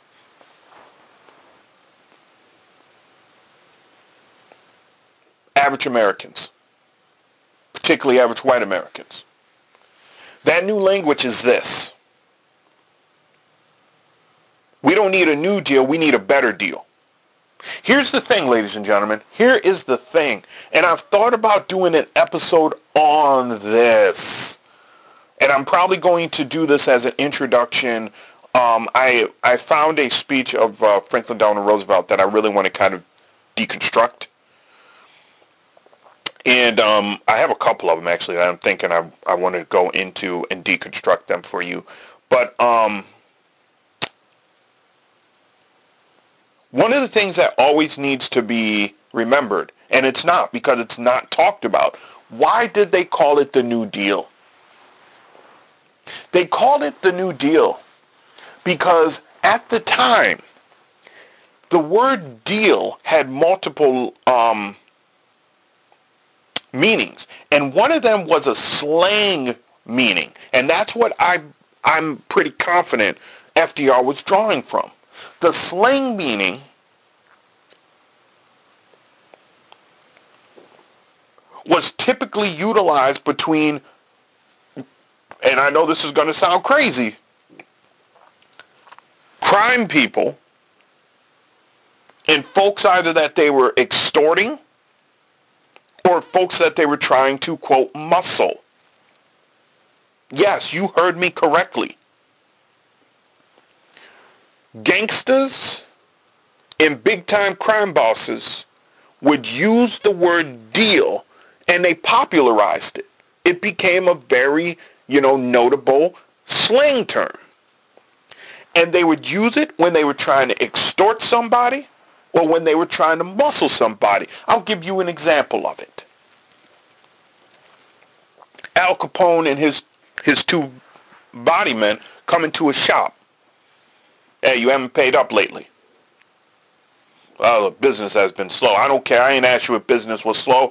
A: average Americans, particularly average white Americans. That new language is this: we don't need a new deal, we need a better deal. Here's the thing, ladies and gentlemen. Here is the thing. And I've thought about doing an episode on this. And I'm probably going to do this as an introduction. Um, I I found a speech of uh, Franklin Delano Roosevelt that I really want to kind of deconstruct. And um, I have a couple of them, actually, that I'm thinking I, I want to go into and deconstruct them for you. But um, one of the things that always needs to be remembered, and it's not because it's not talked about, why did they call it the New Deal? They called it the New Deal because at the time, the word deal had multiple um, meanings, and one of them was a slang meaning, and that's what I, I'm pretty confident F D R was drawing from. The slang meaning was typically utilized between, and I know this is going to sound crazy, crime people and folks either that they were extorting or folks that they were trying to, quote, muscle. Yes, you heard me correctly. Gangsters and big-time crime bosses would use the word deal, and they popularized it. It became a very, you know, notable slang term. And they would use it when they were trying to extort somebody or when they were trying to muscle somebody. I'll give you an example of it. Al Capone and his his two body men come into a shop. Hey, you haven't paid up lately. Well, the business has been slow. I don't care. I ain't asked you if business was slow.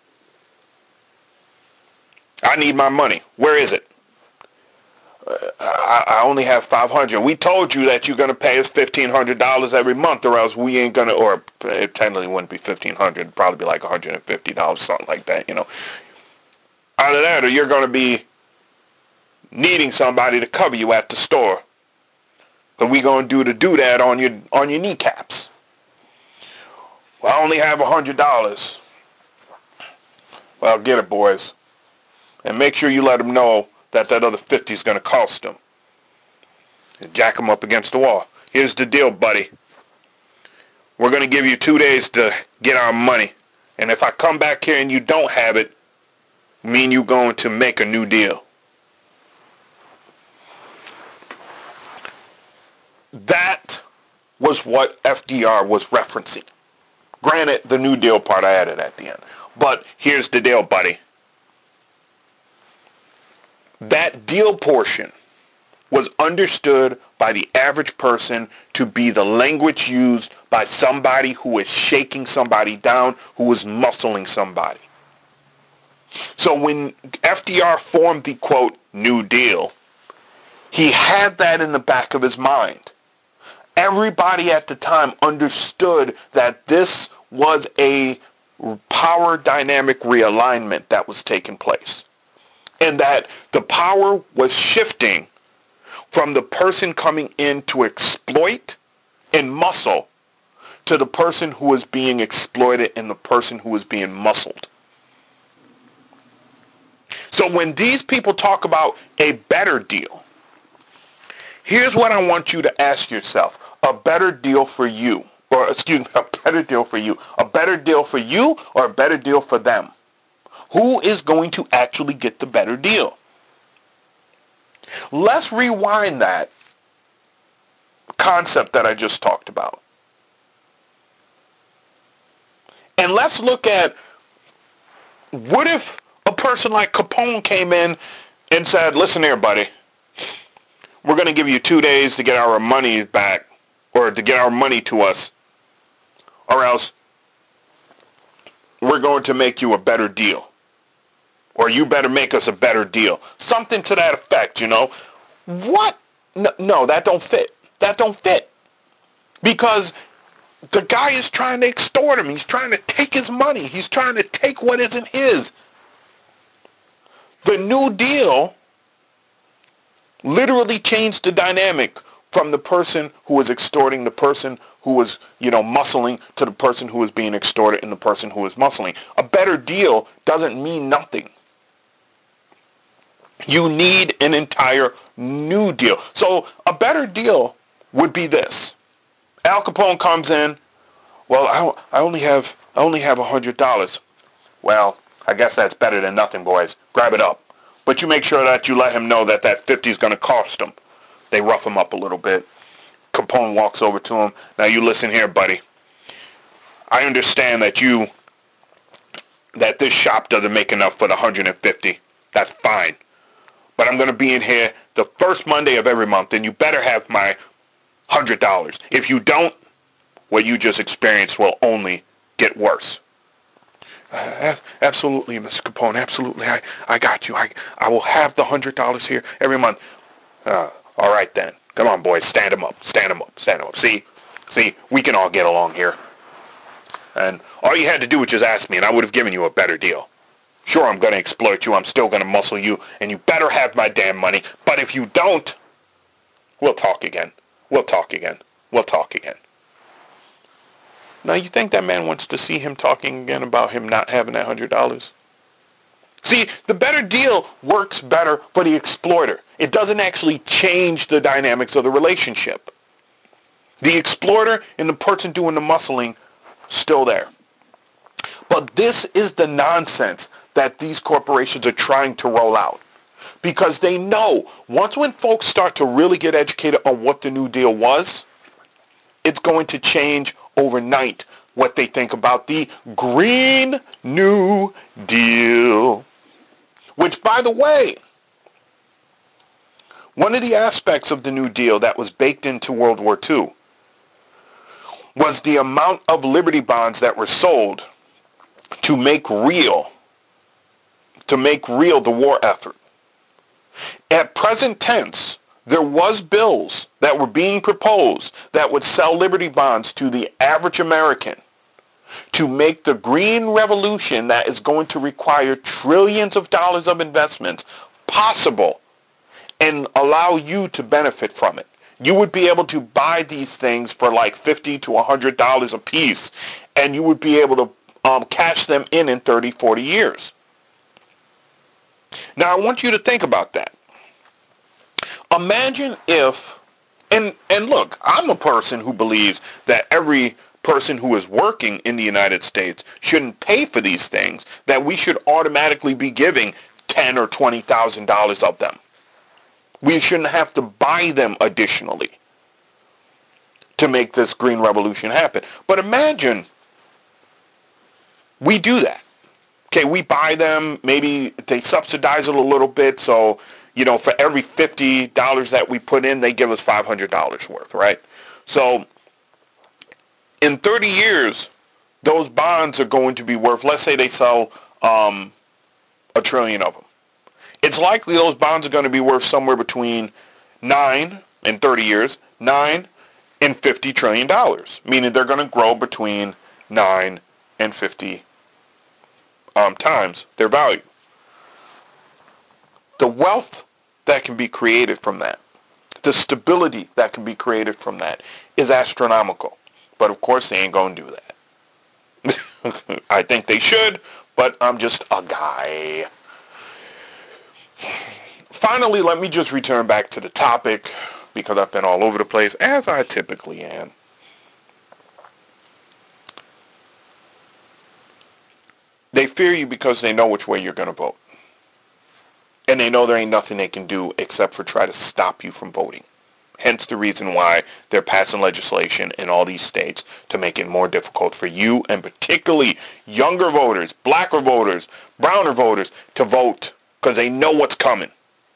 A: I need my money. Where is it? Uh, I, I only have five hundred dollars. We told you that you're going to pay us fifteen hundred dollars every month, or else we ain't going to, or it technically wouldn't be fifteen hundred dollars. It'd probably be like one hundred fifty dollars, something like that, you know. Either that or you're going to be needing somebody to cover you at the store. But we going to do to do that on your on your kneecaps. Well, I only have one hundred dollars. Well, get it, boys. And make sure you let them know that that other fifty is going to cost them. And jack them up against the wall. Here's the deal, buddy. We're going to give you two days to get our money. And if I come back here and you don't have it, me and you going to make a new deal. That was what F D R was referencing. Granted, the New Deal part I added at the end. But here's the deal, buddy. That deal portion was understood by the average person to be the language used by somebody who is shaking somebody down, who is muscling somebody. So when F D R formed the, quote, New Deal, he had that in the back of his mind. Everybody at the time understood that this was a power dynamic realignment that was taking place. And that the power was shifting from the person coming in to exploit and muscle to the person who was being exploited and the person who was being muscled. So when these people talk about a better deal, here's what I want you to ask yourself. A better deal for you, or excuse me, a better deal for you. A better deal for you or a better deal for them? Who is going to actually get the better deal? Let's rewind that concept that I just talked about. And let's look at, what if a person like Capone came in and said, listen here, buddy, we're going to give you two days to get our money back, or to get our money to us, or else we're going to make you a better deal. Or you better make us a better deal. Something to that effect, you know. What? No, no, that don't fit. That don't fit. Because the guy is trying to extort him. He's trying to take his money. He's trying to take what isn't his. The New Deal literally changed the dynamic from the person who was extorting, the person who was, you know, muscling, to the person who was being extorted and the person who was muscling. A better deal doesn't mean nothing. You need an entire new deal. So a better deal would be this. Al Capone comes in, well, I, I only have I only have one hundred dollars. Well, I guess that's better than nothing, boys. Grab it up. But you make sure that you let him know that that fifty is going to cost him. They rough him up a little bit. Capone walks over to him. Now you listen here, buddy. I understand that you, that this shop doesn't make enough for the one hundred fifty. That's fine. But I'm going to be in here the first Monday of every month, and you better have my one hundred dollars. If you don't, what you just experienced will only get worse. Uh, absolutely, Mister Capone, absolutely. I, I got you. I, I will have the one hundred dollars here every month. Uh, all right, then. Come on, boys. Stand them up. Stand them up. Stand them up. See? See? We can all get along here. And all you had to do was just ask me, and I would have given you a better deal. Sure, I'm going to exploit you. I'm still going to muscle you, and you better have my damn money. But if you don't, we'll talk again. We'll talk again. We'll talk again. Now, you think that man wants to see him talking again about him not having that one hundred dollars? See, the better deal works better for the exploiter. It doesn't actually change the dynamics of the relationship. The exploiter and the person doing the muscling, still there. But this is the nonsense that these corporations are trying to roll out. Because they know, once when folks start to really get educated on what the New Deal was, it's going to change overnight what they think about the Green New Deal. Which, by the way, one of the aspects of the New Deal that was baked into World War Two was the amount of Liberty bonds that were sold to make real, to make real the war effort. At present tense, there was bills that were being proposed that would sell Liberty bonds to the average American to make the green revolution that is going to require trillions of dollars of investments possible and allow you to benefit from it. You would be able to buy these things for like fifty to one hundred dollars a piece, and you would be able to um, cash them in in thirty, forty years. Now, I want you to think about that. Imagine if, and, and look, I'm a person who believes that every person who is working in the United States shouldn't pay for these things, that we should automatically be giving ten thousand dollars or twenty thousand dollars of them. We shouldn't have to buy them additionally to make this green revolution happen. But imagine we do that. Okay, we buy them, maybe they subsidize it a little bit, so, you know, for every fifty dollars that we put in, they give us five hundred dollars worth, right? So in thirty years, those bonds are going to be worth, let's say they sell um, a trillion of them. It's likely those bonds are going to be worth somewhere between nine in thirty years, nine and fifty trillion dollars, meaning they're going to grow between nine and fifty um, times their value. The wealth that can be created from that, the stability that can be created from that is astronomical. But of course, they ain't going to do that. I think they should, but I'm just a guy. Finally, let me just return back to the topic, because I've been all over the place, as I typically am. They fear you because they know which way you're going to vote. And they know there ain't nothing they can do except for try to stop you from voting. Hence the reason why they're passing legislation in all these states to make it more difficult for you, and particularly younger voters, blacker voters, browner voters, to vote, because they know what's coming.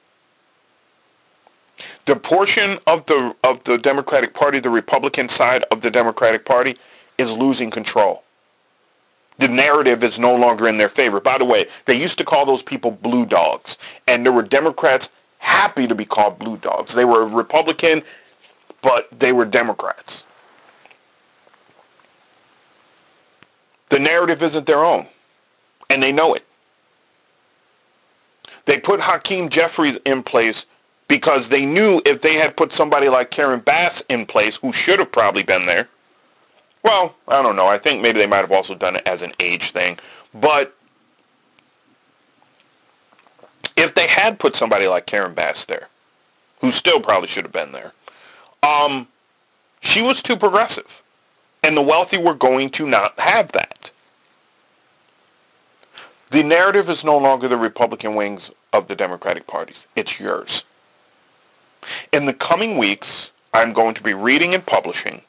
A: The portion of the of the Democratic Party, the Republican side of the Democratic Party, is losing control. The narrative is no longer in their favor. By the way, they used to call those people blue dogs, and there were Democrats happy to be called blue dogs. They were Republican, but they were Democrats. The narrative isn't their own, and they know it. They put Hakeem Jeffries in place because they knew if they had put somebody like Karen Bass in place, who should have probably been there, well, I don't know. I think maybe they might have also done it as an age thing. But if they had put somebody like Karen Bass there, who still probably should have been there, um, she was too progressive. And the wealthy were going to not have that. The narrative is no longer the Republican wings of the Democratic parties. It's yours. In the coming weeks, I'm going to be reading and publishing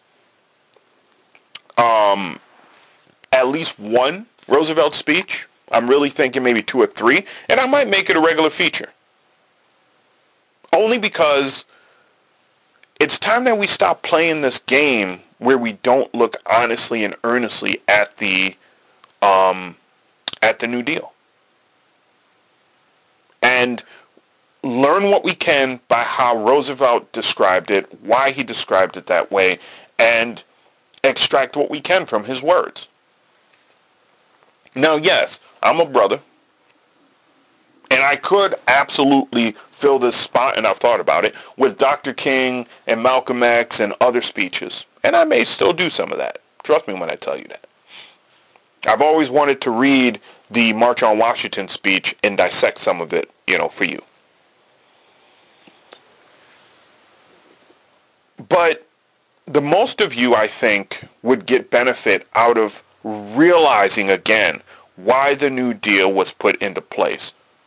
A: um, at least one Roosevelt speech. I'm really thinking maybe two or three, and I might make it a regular feature. Only because it's time that we stop playing this game where we don't look honestly and earnestly at the um, at the New Deal. And learn what we can by how Roosevelt described it, why he described it that way, and extract what we can from his words. Now, yes, I'm a brother, and I could absolutely fill this spot, and I've thought about it, with Doctor King and Malcolm X and other speeches. And I may still do some of that. Trust me when I tell you that. I've always wanted to read the March on Washington speech and dissect some of it, you know, for you. But the most of you, I think, would get benefit out of realizing again why the New Deal was put into place.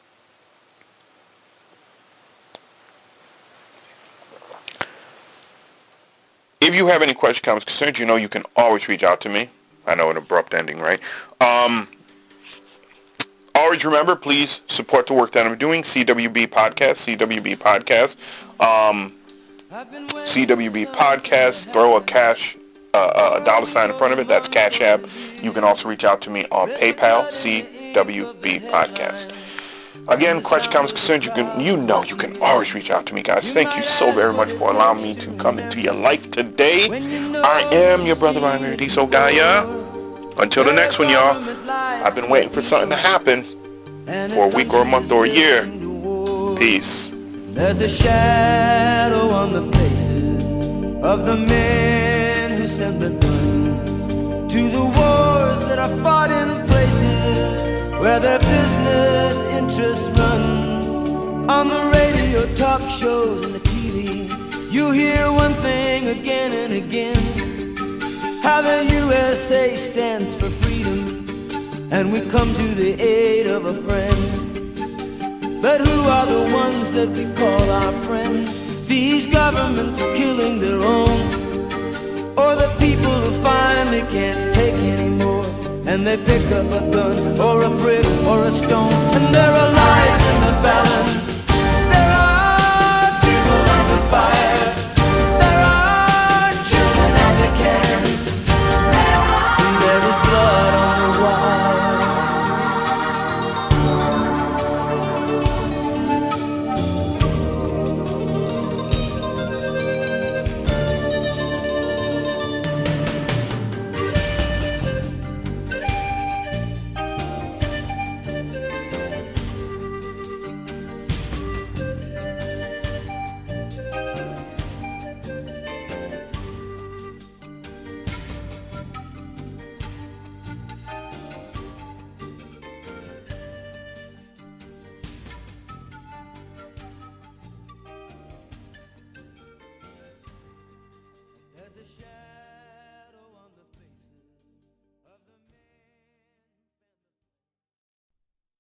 A: If you have any questions, comments, concerns, you know you can always reach out to me. I know an abrupt ending, right? Um, always remember, please support the work that I'm doing. C W B Podcast, C W B Podcast. Um, C W B Podcast, throw a cash, uh, a dollar sign in front of it. That's Cash App. You can also reach out to me on PayPal, C W B Podcast. Again, question, comments, concerns, you can, you know you can always reach out to me, guys. Thank you so very much for allowing me to come into your life today. I am your brother, I'm Erudito Gaia. Until the next one, y'all, I've been waiting for something to happen for a week or a month or a year. Peace.
F: There's a shadow on the faces of the men who sent the guns to the wars that are fought in places where their business interest runs. On the radio, talk shows, and the T V, you hear one thing again and again, how the U S A stands for freedom, and we come to the aid of a friend. But who are the ones that we call our friends? These governments killing their own, or the people who finally can't take anymore, and they pick up a gun or a brick